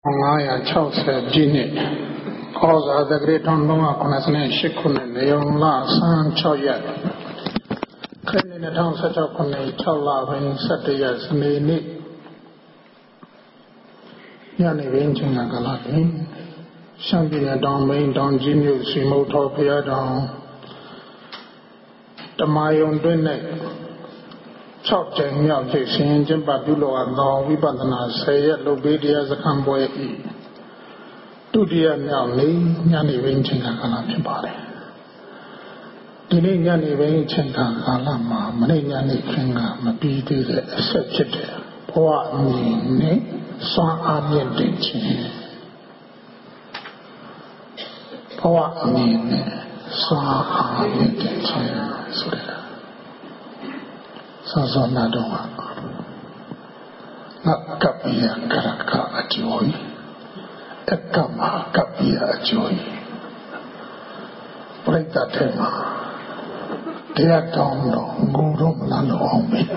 560ပြည့်နှစ်ဩဇာတက္ကရာ1388ခုနှစ်နေုံလဆန်း6ရက်ခရစ်နှစ်2016ခုနှစ်6လပိုင်း17ရက်စနေနေ့ညနေခင်းချိန်ကလာပြီရှမ်းပြည်နယ်တောင်ပိုင်းတောင်ကြီးမြို့စီမုတ်တော်ဘုရားတောင်တမယုံတွင်၌6ကြိမ်မြောက်ဖြစ်ရှင်ကျင်းပပြုလုပ်အပ်သောဝိပဿနာ10ရက်လုပ်ပေးတရားစခန်းပွဲ၏ဒုတိယမြောက်နေ့ညနေပိုင်းချိန်ကာလဖြစ်ပါတယ်ဒီနေ့ညနေပိုင်းချိန်ကာလမှာမနေ့ညနေခင်းကမပြီးသေးတဲ့အဆက်ဖြစ်တဲ့ဘဝအမြင်နဲ့စွမ်းအားမြင့်တင်ခြင်းဘဝအမြင်နဲ့စွမ်းအားမြင့်တင်ခြင်းဆိုတဲ့ဆောစောနာတော့ငါကပ်ပြကရကအကျိုးအကမကပ်ပြအကျိုးပြိတ္တထဲမှာတရားတောင်းတော့ငိုတော့မလားလို့အောင်ပြီ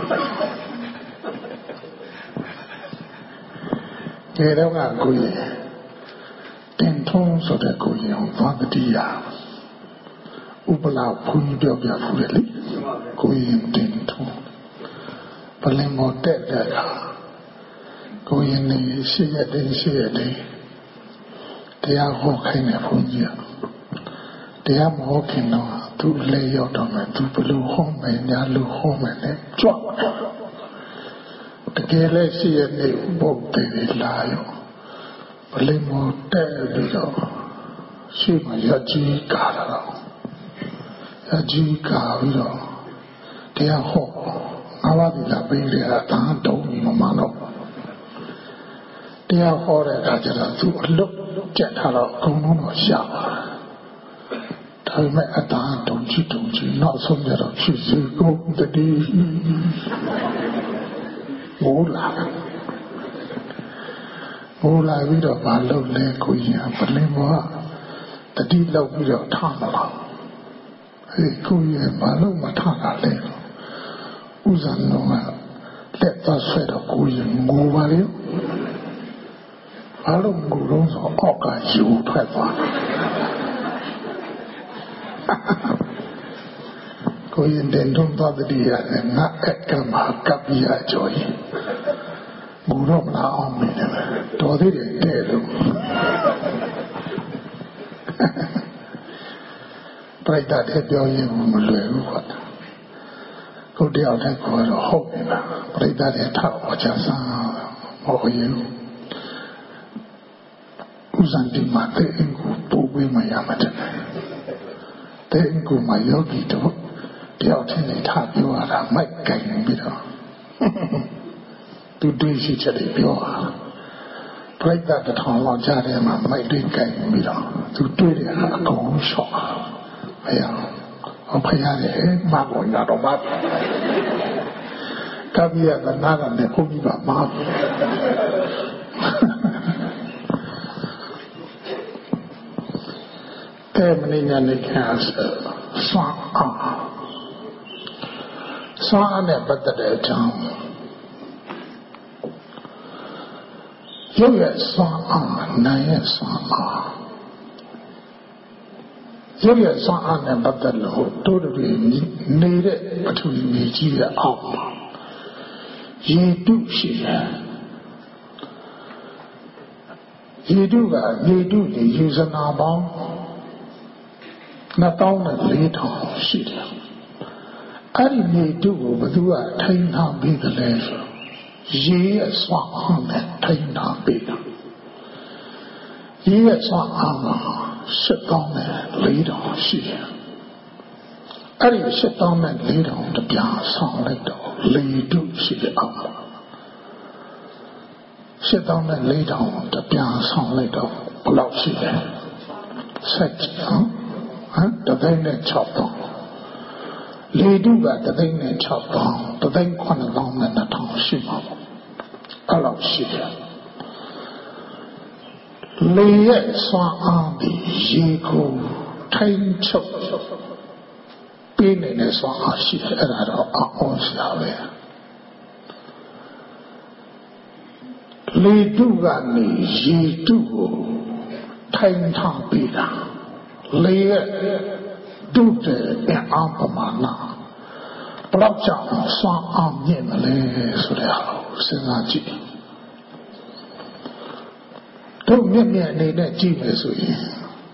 ဒီတော့ကကိုယ်တင်ထုံးဆိုတဲ့ကိုယ်ရောသွားတတိယဥပလာဘုန်းကြီးပြောပြဖူးတယ်လေကိုယ်ရင်တင်ထုံးပလင်မောတက်တဲ့အခါကိုယ်ရင်နေရှိရတဲ့တရားဟောခိုင်းတဲ့ဘုန်းကြီးကတရားမဟောခင်တော့သူလေရောက်တော့မှသူဘလို့ဟောမယ်ညာလို့ဟောမယ်နဲ့ကြွတကယ်လည်းရှိရတဲ့ဘုတ်တွေလာရောပလင်မောတက်ပြီးတော့ရှိမှရကြီးကားတော့ရကြီးကားပြီးတော့တရားဟောငါးပါးဒီလာပေးရတာတန်းတုံးမမှန်တော့တရားဟောတဲ့အခါကျတော့သူအလွတ်ကြက်ထားတော့အကုန်လုံးတော့ရှာပါဒါပေမဲ့အတန်းတုံးချနောက်ဆုံးကြတော့ဖြစ်စီကုန်တတိမိုးလာပြီးတော့ဘာလုပ်လဲကိုကြီးပလင်ဘောတတိလောက်ပြီးတော့ထားမလားဟေးကိုကြီးဘာလို့မထားတာလဲဥဇံတော်ကလက်သွားဆွဲတော့ကိုရင်ငိုပါလေဘာလို့ငိုတော့ဆိုအောက်ကယူထွက်သွားကိုရင်တင်တော့သွားတည်းရတယ်ငါအက်ကမှာကပ်ပြီးအကျော်ရင်ငိုတော့မလားအောင်မင်းတော်သေးတယ်တဲ့လို့ပြိတ္တာတဲ့ပြောရင်မလွယ်ဘူးကွာကိုတယောက်တည်းခေါ်တော့ဟုတ်ပြီလားပြိတ္တာတဲ့ထောက်အချစားဟောရင်ဥဇန်ဒီမှာတဲ့အင်ကိုပို့ပေးမရမှာတဲ့အင်ကိုမှာယောဂီတို့တယောက်ချင်းနေထားပြောရတာမိုက်ကင်ပြီးတော့သူတွေးရှိချက်တွေပြောတာပြိတ္တာတစ်ထောင်လောက်ကြားထဲမှာမိုက်တွေကင်ပြီးတော့သူတွေးတယ်အကုန်ရှော့မရအောင်ဖယားတယ်မပေါ်ရတော့မကပ်ရကနာနဲ့ခုပြီးပါမတဲ့မင်းညာနေခံဆွမ်းအားနဲ့ပတ်သက်တဲ့အကြောင်းရုပ်ရဲ့ဆွမ်းအားနာရဲ့ဆွမ်းအားရုပ်ရဲ့ဆွမ်းအားနဲ့ပတ်သက်လို့တို့တွေနေတဲ့ပထဝီမြေကြီးရဲ့အောက်မှာရေတုရှိတယ်ရေတုကရေတုတွေယူဇနာပေါင်း24,000ရှိတယ်အဲ့ဒီရေတုကိုဘယ်သူကထိန်းထားပြီးတယ်လဲဆိုရေရဲ့ဆွမ်းအားနဲ့ထိန်းထားပြီးတယ်ရေရဲ့ဆွမ်းအားမှာ7,400ရှိတယ်အဲ့ဒီ7,400တပြားဆောင်လိုက်တော့လေတုရှိတဲ့အောက်မှာ7,400တပြားဆောင်လိုက်တော့ဘယ်လောက်ရှိလဲဆက်ကြည့်တသိန်းနဲ့6,000လေတုကတသိန်းနဲ့6,000တသိန်း9,200ရှိမှာပေါ့အဲ့လောက်ရှိတယ်လေရဲ့စွမ်းအားဒီရေကိုထိုင်ချုပ်ပေးနေတဲ့စွမ်းအားရှိတယ်အဲ့ဒါတော့အောင်းရှာပဲလေတုကနေရေတုကိုထိုင်ထားပေးတာလေရဲ့တုတဲ့အင်အားပမာဏဘယ်တော့ကြောင့်စွမ်းအားမြင့်မလဲဆိုတဲ့ဟာကိုစဉ်းစားကြည့်တို့မြင့်မြတ်အနေနဲ့ကြည့်မယ်ဆိုရင်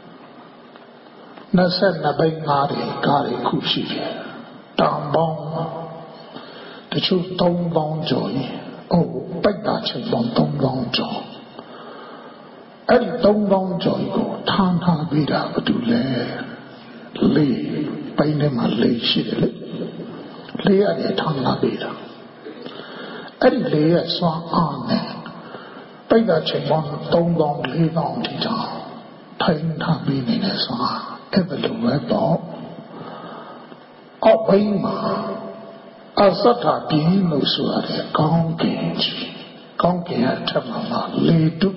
22ဘိန်းကားတွေခုရှိတယ်တောင်ပေါင်းတချို့3000ကျော်ရင်ပိတ်တာချင်းပေါင်း3000ကျော်အဲ့ဒီ3000ကျော်ကိုထားပြီးတာဘာတူလဲလေဘိန်းထဲမှာလေရှိတယ်လေရတယ်ထားပြီးတာအဲ့ဒီလေရဲ့စွမ်းအားနဲ့ပိတ်တာချင်းပေါင်း3000 4000ထိတောင်ထိုင်ထားပြီးနေတဲ့စွမ်းအားအဲ့ဘယ်လိုလဲတော့အောက်ဘိန်းမှာအသတ္တပြင်းလို့ဆိုရတဲ့ကောင်းကင်ကြီးကောင်းကင်ရဲ့အထက်မှာလေတု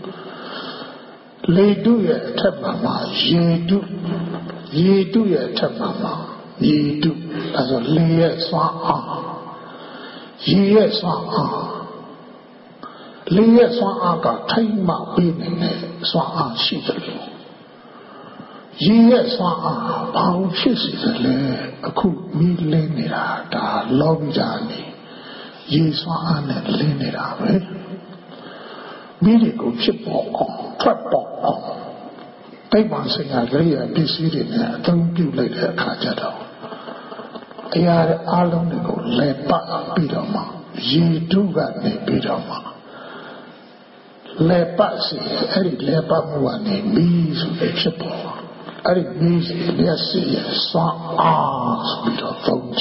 ရဲ့အထက်မှာရေတုရဲ့အထက်မှာရေတုဒါဆိုလေရဲ့စွမ်းအားရေရဲ့စွမ်းအားလေရဲ့စွမ်းအားကထိမ့်မှပေးနေတဲ့စွမ်းအားရှိတယ်လို့ရေရဲ့စွမ်းအားဘာလို့ဖြစ်စေသလဲအခုမီးလင်းနေတာဒါလောဘီဓာတ်နေရေစွမ်းအားနဲ့လင်းနေတာပဲမီးတွေကိုဖြစ်ပေါ်အောင်ထွက်ပေါ်အောင်တိတ်ပံစင်ကလေးရပစ္စည်းတွေနဲ့အသုံးပြုလိုက်တဲ့အခါကျတော့အရာအလုံးတွေကိုလဲပတ်ပြီးတော့မှရေတုကနေပြီးတော့မှလဲပတ်စီအဲ့ဒီလဲပတ်မှုကနေမီးဆိုဖြစ်ပေါ်အဲ့ဒီမီးလျှက်စီရဲ့စွမ်းအားဆိုပြီးတော့သုံးကြ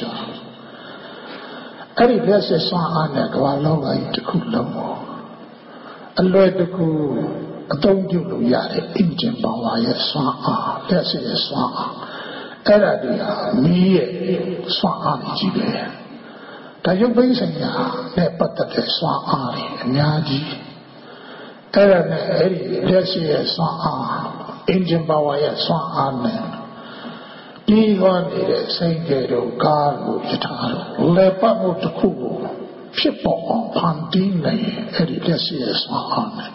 အဲ့ဒီလျှက်စီစွမ်းအားနဲ့ကမ္ဘာလောကကြီးတစ်ခုလုံးကိုအလွယ်တကူအသုံးပြုလို့ရတဲ့အင်ဂျင်ပါဝါရဲ့စွမ်းအားလျှက်စီရဲ့စွမ်းအားအဲ့ဒါတွေဟာမီးရဲ့စွမ်းအားကြီးပဲဒါရုပ်ဘိန်းဆိုင်ရာနဲ့ပတ်သက်တဲ့စွမ်းအားတွေအများကြီးအဲ့ဒါနဲ့အဲ့ဒီလျှက်စီရဲ့စွမ်းအားengine power ရဲ့စွမ်းအားနဲ့ပြီးသွားနေတဲ့စိတ်ကြဲတို့ကားတို့ယထာတို့လေပတ်မှုတစ်ခုကိုဖြစ်ပေါ်အောင်ဖန်တီးနိုင်အဲ့ဒီလက်ရှိရဲ့စွမ်းအားနဲ့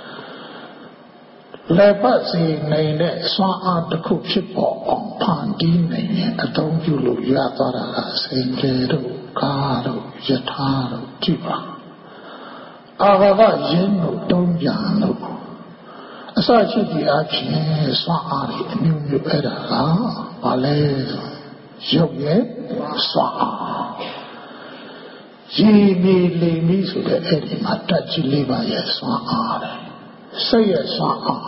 လေပတ်စီနိုင်တဲ့စွမ်းအားတစ်ခုဖြစ်ပေါ်အောင်ဖန်တီးနိုင်တဲ့အသုံးပြုလို့ရသွားတာကစိတ်ကြဲတို့ကားတို့ယထာတို့ကြည့်ပါအာဃာတရင်းတို့တုံးပြန်တို့အစရှိသည့်အဖြစ်စွမ်းအားတွေအမျိုးမျိုးအဲ့ဒါကဘာလဲရုပ်ရဲ့စွမ်းအားရည်မီလိမ်ပြီးဆိုတဲ့အဲ့ဒီမှာတက်ကြီးလေးပါရဲ့စွမ်းအားတယ်စိတ်ရဲ့စွမ်းအား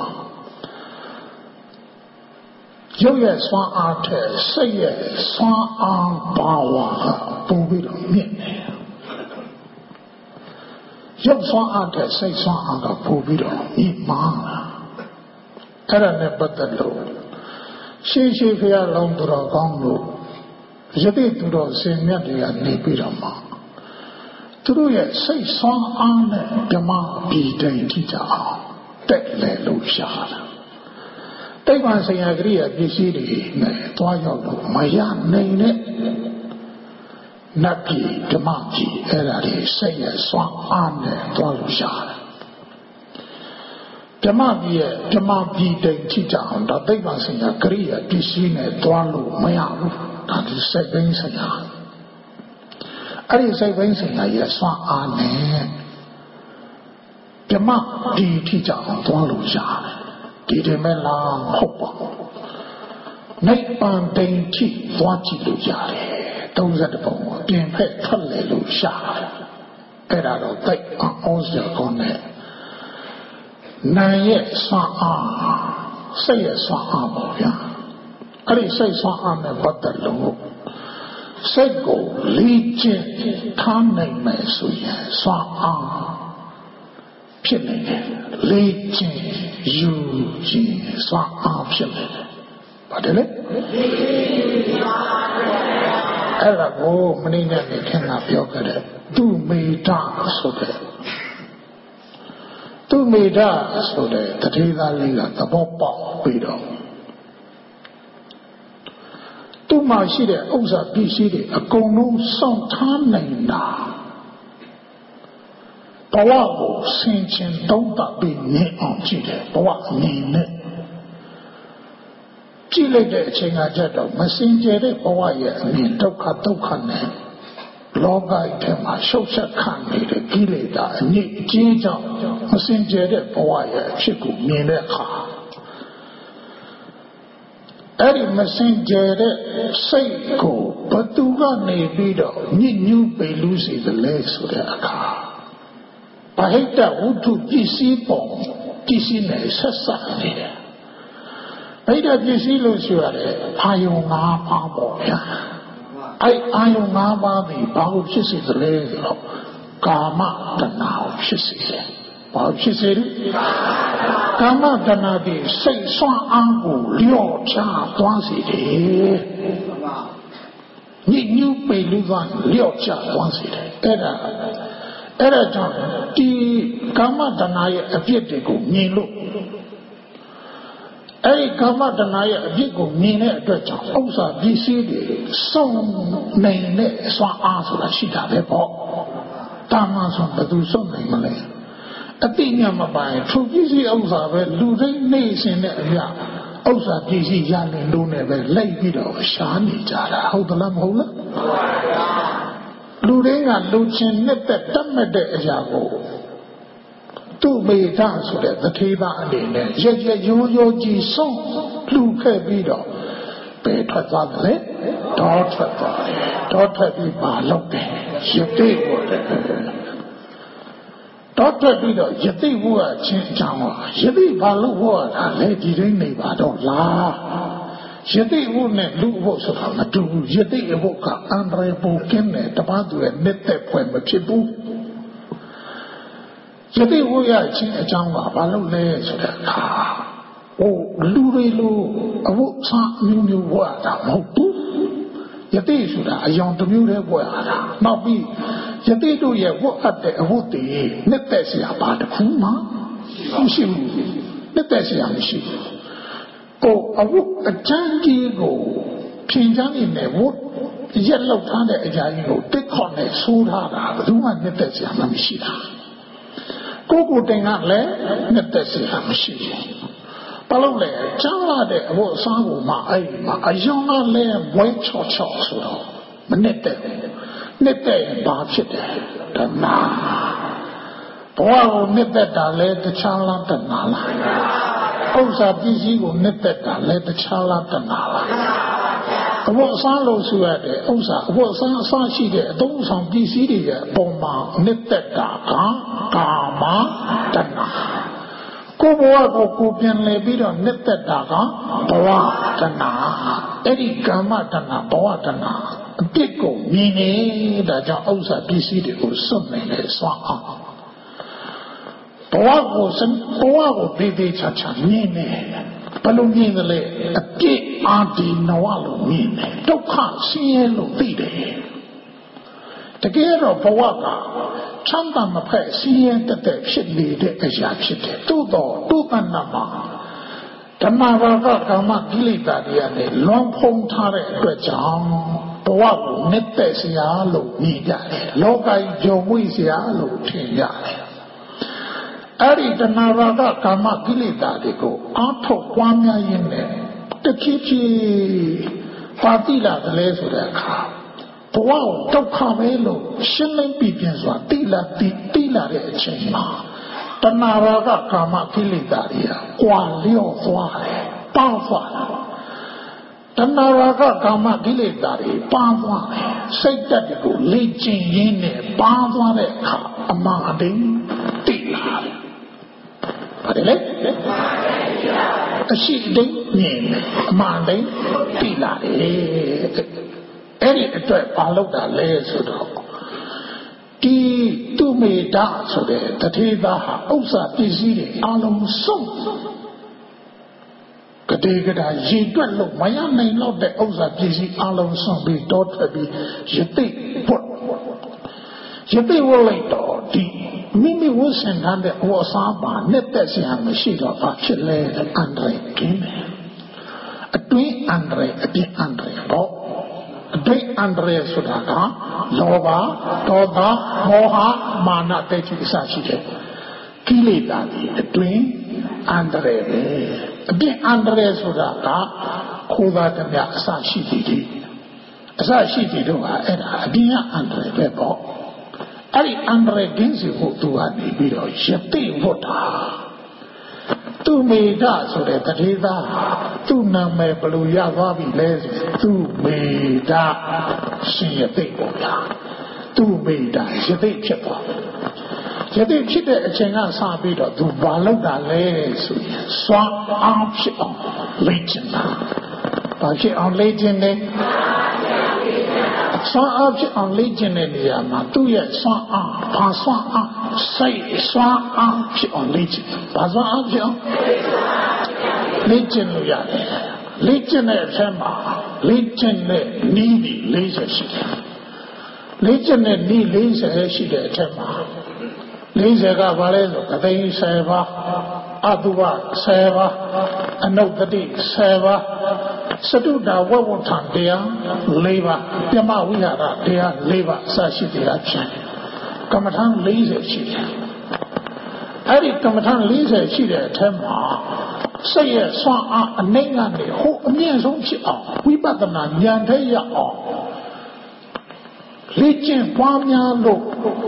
ရုပ်ရဲ့စွမ်းအားတဲ့စိတ်ရဲ့စွမ်းအားပါဝါပုံပြီးတော့မြင့်တယ်ရုပ်စွမ်းအားတဲ့စိတ်စွမ်းအားကပို့ပြီးတော့မြင့်မားတာအဲ့ဒါနဲ့ပတ်သက်လို့ရှေးဖရာလောင်းတော်ကောင်းလို့ယတိသူတော်စင်မြတ်တွေကနေပြီးတော့မှသူတို့ရဲ့စိတ်ဆွမ်းအားနဲ့ဓမ္မပြည်တိုင်ထိကြအောင်တက်လဲလို့ရှာတာတိဗ္ဗံဆရာကရိယာပစ္စည်းတွေနဲ့တွားရောက်လို့မရနိုင်တဲ့နတ်ပြည်ဓမ္မပြည်အဲ့ဒါတွေစိတ်ရဲ့ဆွမ်းအားနဲ့တွားလို့ရှာတာဓမ္မပြည်ရဲ့ဓမ္မပြည်တိုင်ထိကြအောင်ဒါတိဗ္ဗံဆရာကရိယာပစ္စည်းနဲ့တွားလို့မရဘူးဒါဒီစိတ်ပိုင်းဆရာအဲ့ဒီစိတ်ပိုင်းဆိုင်ရာရဲ့စွမ်းအားနဲ့ဓမ္မဒီထိကြအောင်သွားလို့ရတယ်ဒီတယ်မဲ့လားဟုတ်ပါဘူးနိဗ္ဗာန်တိမ်ထိသွားကြည့်လို့ရတယ်30ပုံအပြင်ဖက်ထွက်လေလို့ရှာတယ်အဲ့ဒါတော့တိတ်အောင်စရာကောင်းတယ်နာရဲ့စွမ်းအားစိတ်ရဲ့စွမ်းအားပေါ့ဗျာအဲ့ဒီစိတ်စွမ်းအားနဲ့ပတ်သက်လို့စိတ်ကိုလေ့ကျင့်ထားနိုင်မယ်ဆိုရင်စွမ်းအားဖြစ်နေတယ်လေ့ကျင့်ယူခြင်းစွမ်းအားဖြစ်နေတယ်ပါတယ်လေအဲ့ဒါကိုမင်းနဲ့ခင်ဗျာပြောခဲ့တဲ့သူမေတ္တာဆိုတဲ့သူမေတ္တာဆိုတဲ့တတိသားလေးကသဘောပေါက်ပြီးတော့သူ့မှာရှိတဲ့ဥစ္စာပစ္စည်းတွေအကုန်လုံးစောင့်ထားနိုင်တာဘကိုဆင်ခြင်သုံးသပ်ပြီးမြင်အောင်ကြည့်တယ်ဘဝအမြင်နဲ့ကြည့်လိုက်တဲ့အချိန်ကကြတော့မစင်ကြယ်တဲ့ဘဝရဲ့အမြင်ဒုက္ခနဲ့လောကထဲမှာရှုပ်ချက်ခံနေတဲ့ကိလေသာအညစ်အကြေးကြောင့်မစင်ကြယ်တဲ့ဘဝရဲ့အဖြစ်ကိုမြင်တဲ့အခါအဲ့ဒီမစင်ကြယ်တဲ့စိတ်ကိုဘသူကနေပြီးတော့ညစ်ညူးပေလူစီတယ်လဲဆိုတဲ့အခါဗဟိတဝုထုပစ္စည်းပေါ်ပစ္စည်းနဲ့ဆက်စပ်နေတယ်ဗဟိတပစ္စည်းလို့ဆိုရတယ်အာယုံ၅ပါးပေါ့ဗျာအဲ့အာယုံ၅ပါးဒီဘာလို့ဖြစ်စေသလဲဆိုတော့ကာမတဏှာကိုဖြစ်စေတယ်ဘာဖြစ်စေလဲကာမတဏှာဒီစိတ်ဆွမ်းအားကိုလျော့ချသွားစေတယ်ညစ်ညူးပေလူကလျော့ချသွားစေတယ်အဲ့ဒါကြောင့်ဒီကာမတဏှာရဲ့အပြစ်တွေကိုမြင်လို့အဲ့ဒီကာမတဏှာရဲ့အပြစ်ကိုမြင်တဲ့အတွက်ကြောင့်ဥစ္စာပစ္စည်းတွေစုံနိုင်တဲ့အစွမ်းအားဆိုတာရှိတာပဲပေါ့တာမန်ဆိုဘယ်သူစုံနိုင်မလဲအတိညာမပိုင်သူပစ္စည်းဥစ္စာပဲလူသိနေရှင်တဲ့အရာဥစ္စာပစ္စည်းရနေလို့နဲ့ပဲလိုက်ပြီးတော့ရှားနေကြတာဟုတ်သလားမဟုတ်လားလူတွေကလူချင်းနဲ့တတ်မဲ့တဲ့အရာကိုသူ့မေဓဆိုတဲ့တထေးသားအနေနဲ့ရရိုးကြီးဆုံးလှူခဲ့ပြီးတော့ဘယ်ထွက်သွားတယ်လဲဒေါထွက်သွားတယ်ဒေါထွက်ပြီးပါလောက်တယ်ယတိဝတ်တယ်ဒေါထွက်ပြီးတော့ယတိဝတ်ချင်းအကြောင်းပါယတိဘာလို့ဝတ်တာလဲဒီတိုင်းနေပါတော့လားယတိဝတ်နဲ့လူဝတ်ဆိုတာမတူဘူးယတိဝတ်ကအန္တရာယ်ပိုကင်းတယ်တပတ်သူရဲ့နှစ်သက်ဖွယ်မဖြစ်ဘူးယတိဝတ်ရချင်းအကြောင်းကဘာလို့လဲဆိုတဲ့အခါလူတွေလိုအဝတ်စားမျိုးဝတ်တာမဟုတ်ဘူးယတိဆိုတာအယောင်တစ်မျိုးတည်းဝတ်ရတာနောက်ပြီးယတိတို့ရဲ့ဝတ်အပ်တဲ့အဝတ်တွေနှစ်သက်စရာဘာတစ်ခုမှမရှိဘူးနှစ်သက်စရာမရှိဘူးအဝတ်အချမ်းကြီးကိုဖြင်းချမ်းနေတဲ့ဝတ်ရက်လောက်ထားတဲ့အရာကြီးကိုတစ်ခေါက်နဲ့ဆိုးထားတာဘယ်သူမှနှစ်သက်စရာမရှိတာကိုတင်ကလည်းနှစ်သက်စရာမရှိဘူးဘာလို့လဲချမ်းလာတဲ့အဖို့အစားကိုမှအဲ့ဒီမှာအယုံကလည်းဝဲချော့ဆိုတော့မနှစ်သက်နှစ်သက်ဘာဖြစ်တယ်တဏှာဘဝကိုနှစ်သက်တာလဲတခြားလားတဏှာလားဥစ္စာပစ္စည်းကိုနှစ်သက်တာလဲတခြားလားတဏှာလားအဖို့အစားလို့ဆိုရတဲ့ဥစ္စာအဖို့အစားရှိတဲ့အသုံးဆောင်ပစ္စည်းတွေရဲ့အပေါ်မှာနှစ်သက်တာကကာမတဏှာကိုဘဝကိုပြန်လည်ပြီးတော့နှစ်သက်တာကဘဝတဏှာအဲ့ဒီကာမတဏှာဘဝတဏှာအပြစ်ကိုမြင်နေတာကြောင့်ဥစ္စာပစ္စည်းတွေကိုစွန့်နိုင်တယ်စွန့်အောင်ဘဝကိုသေးသေးချာချာမြင်နေဘယ်လိုမြင်သလဲအပြစ်အာဒီနဝလို့မြင်တယ်ဒုက္ခဆင်းရဲလို့သိတယ်တကယ်တော့ဘဝကချမ်းသာမဖက်ဆင်းရဲတဲ့ဖြစ်နေတဲ့အရာဖြစ်တယ်သို့တော့ဒုက္ခနာမှာဓမ္မဘာကကာမကိလေသာတွေနဲ့လွန်ဖုံးထားတဲ့အတွက်ကြောင့်ဘဝကိုနှစ်သက်စရာလို့မြင်ကြတယ်လောကကြီးကြုံဝိစရာလို့ထင်ကြတယ်အဲ့ဒီတဏှာရာဂကာမကိလေသာတွေကိုအာထုတ်ပွားများရင်းနဲ့တဖြည်းဖြည်းပါတိလာတယ်လဲဆိုတဲ့အခါဘဝကိုဒုက္ခပဲလို့ရှင်းလင်းပြပြစွာတိလာတဲ့အချိန်မှာတဏှာရာဂကာမကိလေသာတွေကကွာလျော့သွားတယ်ပေါက်သွားတယ်တဏှာရာဂကာမကိလေသာတွေပါသွားတယ်စိတ်ဓာတ်တွေကိုလေ့ကျင့်ရင်းနဲ့ပါသွားတဲ့အခါအမှန်အတိုင်းတိလာတယ်ဟုတ်တယ်လေအရှိတိုင်းမြင်အမှန်တိုင်းတိလာတယ်အဲ့ဒီအတွက်ဘာလုပ်တာလဲဆိုတော့ဒီသူမေတ္တာဆိုတဲ့တထေသားဟာဥစ္စာပစ္စည်းတွေအလုံးစုံကတိကတာရည်တွက်လို့မရနိုင်တော့တဲ့ဥစ္စာပစ္စည်းအလုံးစုံပြီးတောထွက်ပြီးယသိဝတ်လိုက်တော့ဒီမိမိဝတ်ဆင်ထားတဲ့ဝတ်စားပါနဲ့သက်စရာမရှိတော့ဘာဖြစ်လဲအန္တရာယ်ကင်းတယ်အတွင်းအန္တရာယ်အပြင်အန္တရာယ်ပေါ့ Dai Andre Sudaka, Lova, Toda, Moha, Mana, Techi Sashi. Kilita, the twin Andre. Dai Andre Sudaka, Kuda Tamia Sashi Didi. Sashi Didua, and Adia Andre Bebo. Ari Andre Ginsi Hutua, Nibido, Shepti Vota. Tu me da so that Tadida, tu name Baluya Vabi Les, tu me da, see a big boya, tu me da, Shadi Chippa. Shadi Chita Chenga Sabida, tu Balada Les, Swan Arch on Legend. Bashi on Legend. Swan Arch on Legend in Yama, tu yet Swan Arch, say Swan Arch on Legend. Swan Arch on Legend. Legend at Sema, Legend needy laser sheet. Legend need laser sheet at Sema. Laser Gavalezo, Katay Seva, Aduba Seva, Anotadi Seva. Saduda Wawotan dea, Leva, Yama Wihara dea, Leva, Sashi de Action. Kamatan laser sheet. Ari Kamatan laser sheet at Tema. Say a swan a name and the whole means on ship. We but the man Yantaya. Legion Pamia low.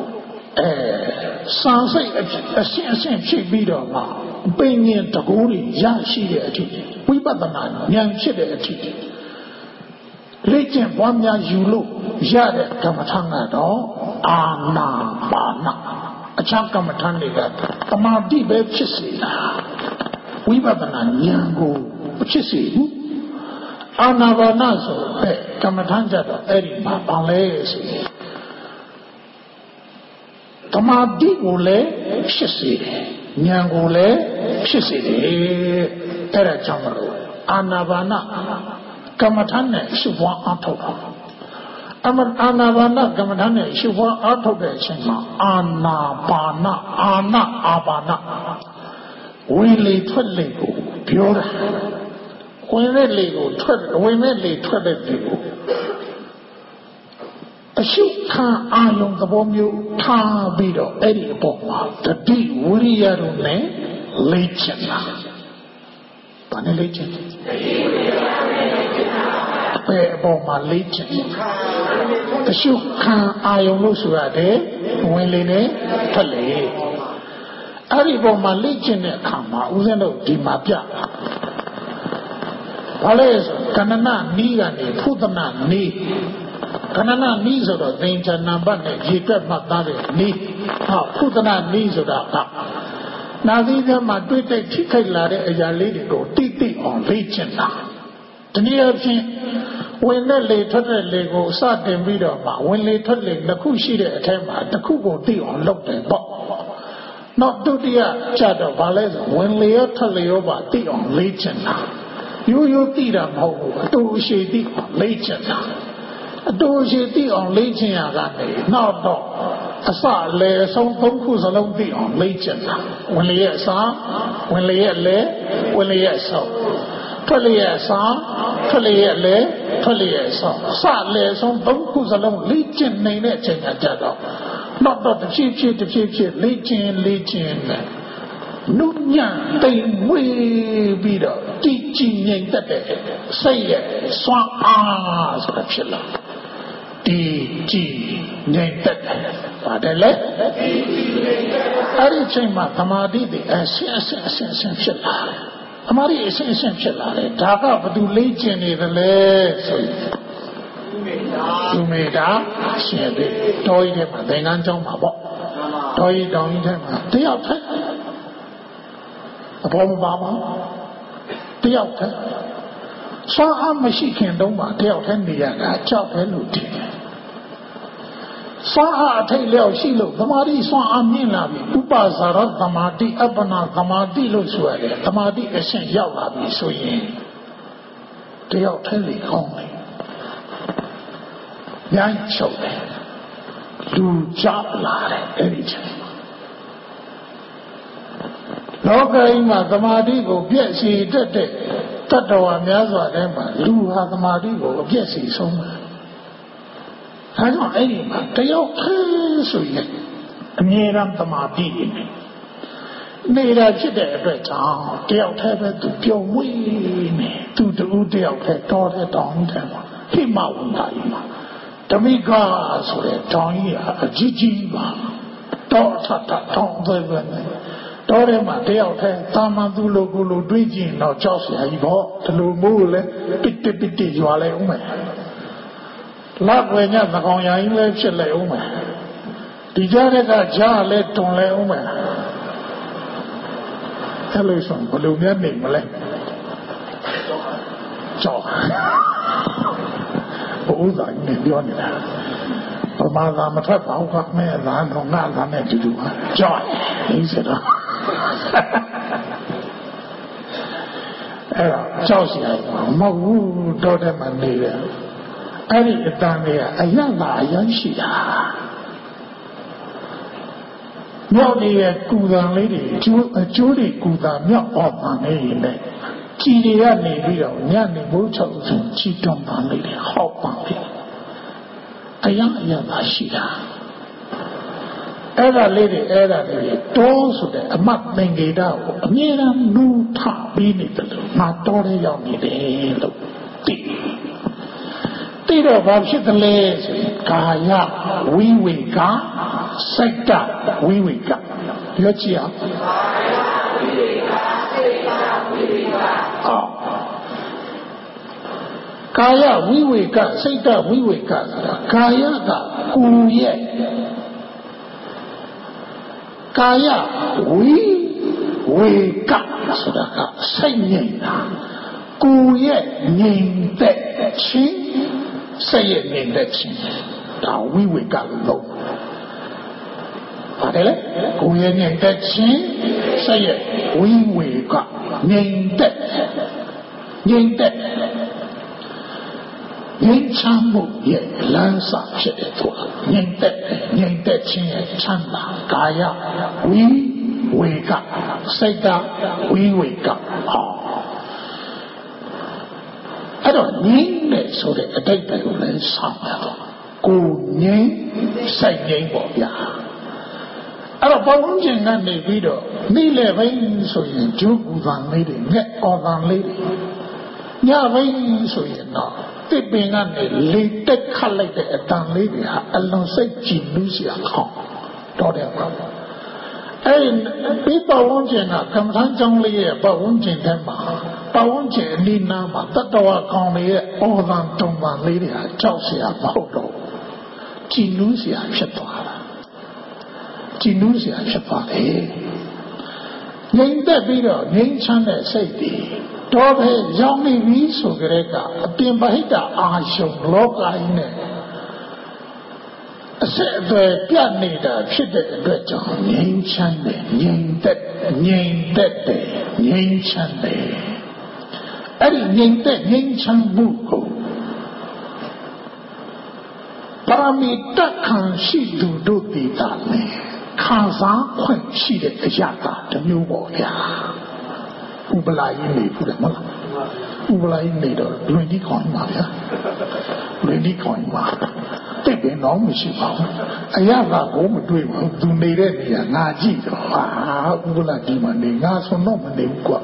Sans a same shape beater. Bringing to Guri, Yashi. We but the man Yan Chidati. Legion Pamia Yulu, Yada Kamatanga do, Ana Bana. A chunk of Mataniga, a Mardi Bechissina. We were the Yango, which is it. Anavanazo, Kamatanja, Erima, Palace. Tamadi Ule, Shisi, Nyangule, Shisi, Era Chamaro, Anavana, Kamatane, Shua Antoka. Anavana, Kamatane, Shua Antoka, Anabana, Ana Abana. Winley Twidlego, pure. Winley Twidlego. A shoot can iron the bomb you, tar beetle, Eddie Bomba, the deep Williarune, legend. Bunny legend. Bomba legend. The shoot can iron Lusuade, Winley Twidlego. Aribo ma legend at Kama, Uzeno di Mapia. Palace, Kanana, Nigani, Putana, Ni. Kanana, Nis of the danger number, Jipet Matari, Ni. Putana, Nis of the Kap. Now these are my great ticket ladder as a lady go, Titi on legend. The near when they later Lego, sat them video, when they told the Kushi attempt, the Kubo D on looked at Bob. Not do the shadow valets when Leo Taleova tea on legend. You tea them home, do she tea on legend. Do she tea on legend, not dog. A saw lay some who's alone tea on legend. When Lea saw, when Lea lay, when Lea saw. Tolea saw, Tolea lay, Tolea saw. Saw lay some who's alone legend name at Jado. Not the chief, legend. Nunya, they will be the teaching that say it, swan scripture. Teaching that. But I let Arichima Tamadi the essential. Amari essential. Taka, but do legend is the less. You made up, she had it, toy him, and then Anton Mabo, toy down him, the outside. A bomb baba, the outside. So I'm a she can do my tail handy and I chop and luti. So I tell you, she look, the Mari saw a Minabi, Upa Zara, the Madi, Abana, the Madi looks well, the Madi essential Yabi, so ye. The outside only. Young children do job like anything. Lokaima, the Madigo, yes, he did it. Tatawa Miazwa, Lu had the Madigo, yes, he so. 他说：“哎呀妈，这要开水呀！你让他妈逼你，你来这代表讲，这要开的都表妹呢，都这要开到的当的嘛，黑马问题嘛，这么一个说的张一啊，几嘛，到他当这个呢。”到了嘛，这要开，咱们都路过路对劲，那叫谁一跑，这路没了，逼得下来我们。那个人家那个样应该起来我们，底下那个家来动来我们。他来说不留面你们来，叫，不咋你聊你了。ประมาณนั้นมาถ้าเผาก็แม่ร้านของงานร้านเนี่ยจู่ๆจ่อยนี่เสร็จแล้วအဲ့တော့ကြောက်เสียမဟုတ်ဘူးတော့တဲ့မှာနေတယ်အဲ့ဒီအတန်တွေကအယံသာအယံရှိတာမြောက်နေတဲ့ကူတံလေးတွေကျိုးတွေကူတံမြောက်အောင်ပါနေရင်လည်းကြည်တွေကနေပြီးတော့ညနေမိုးချုပ်ဆိုချီတွန်းပါလေးတွေဟောက်ပါလေးအယံသာရှိတာအဲ့ဒါလေးတွေတောဆိုတဲ့အမတ်သင်္ကေတကိုအမြဲတမ်းလူထပြီးနေတယ်လို့ငါတောထဲရောက်နေတယ်လို့သိတော့ဘာဖြစ်သလဲဆိုရင်ကာယဝိဝေကစိတ်တဝိဝေကပြောကြည့်အောင်ကာယဝိဝေကစိတ်တဝိဝေကဆိုတာကာယကကိုယ်ရဲ့ကာယဝိဝေကဆိုတာကစိတ်ငြိမ်တာကိုယ်ရဲ့ငြိမ်သက်ခြင်းစိတ်ရဲ့ငြိမ်သက်ခြင်းဒါဝိဝေကလို့ပါတယ်လေကိုယ်ရဲ့ငြိမ်သက်ခြင်းစိတ်ရဲ့ဝိဝေကငြိမ်သက်ငြိမ်ချမ်းမှုရဲ့လမ်းစာဖြစ်တဲ့သူငြိမ်သက်ခြင်းရဲ့ချမ်းသာကာယဝိဝေကစိတ်ကဝိဝေကအဲ့တော့ငြိမ်တဲ့ဆိုတဲ့အတိတ်ပဲကိုလည်းဆောင်းရတော့ကိုငြိမ်စိတ်ငြိမ်ပေါ့ဗျာအဲ့တော့ဘဝဉ္ဇဉ်ကနေပြီးတော့နေ့လည်ပိုင်းဆိုရင်ကျိုးကူသံလေးတွေငှက်အော်သံလေးတွေညပိုင်းဆိုရင်တော့တစ်ပင်ကနေလေတက်ခတ်လိုက်တဲ့အတန်လေးတွေဟာအလွန်စိတ်ကြည်နူးစရာကောင်းတော့တယ်ပါအဲ့ဒီဘဝဉ္ဇဉ်ကကမ္မထမ်းကြောင်းလေးရဲ့ဘဝဉ္ဇဉ်ထဲမှာဘဝဉ္ဇဉ်အနိနာမှာတတဝကောင်းရဲ့အော်သံတုံသံလေးတွေဟာကြောက်စရာမဟုတ်တော့ကြည်နူးစရာဖြစ်သွားတာကြည်နူးစရာဖြစ်သွားတယ်ငြိမ်သက်ပြီးတော့ငြိမ်းချမ်းတဲ့စိတ်တွေတော့ပဲရောက်နေပြီဆိုကြတဲ့ကအပြင်ပဟိတအာရှုံလောကကြီးနဲ့အဆက်အသွယ်ပြတ်နေတာဖြစ်တဲ့အတွက်ကြောင့်ငြိမ်းချမ်းတယ်ငြိမ်သက်တယ်ငြိမ်းချမ်းတယ်အဲ့ဒီငြိမ်သက်ငြိမ်းချမ်းမှုကိုပါရမီတခံရှိသူတို့တည်တာလေခံစားခွင့်ရှိတဲ့အရာကတစ်မျိုးပေါ့ဗျာဥပလာရင်းနေဘူးလေမလားဥပလာရင်းနေတော့လွင်ဒီခေါင်းပါဗျာလွင်ဒီခေါင်းပါတိတ်ပင်တော့မရှိပါဘူးအရာကကိုမတွေ့ဘူးသူနေတဲ့နေရာငါကြည့်တော့ဟာဥပလာကြီးမှနေငါဆိုတော့မနေဘူးကွာ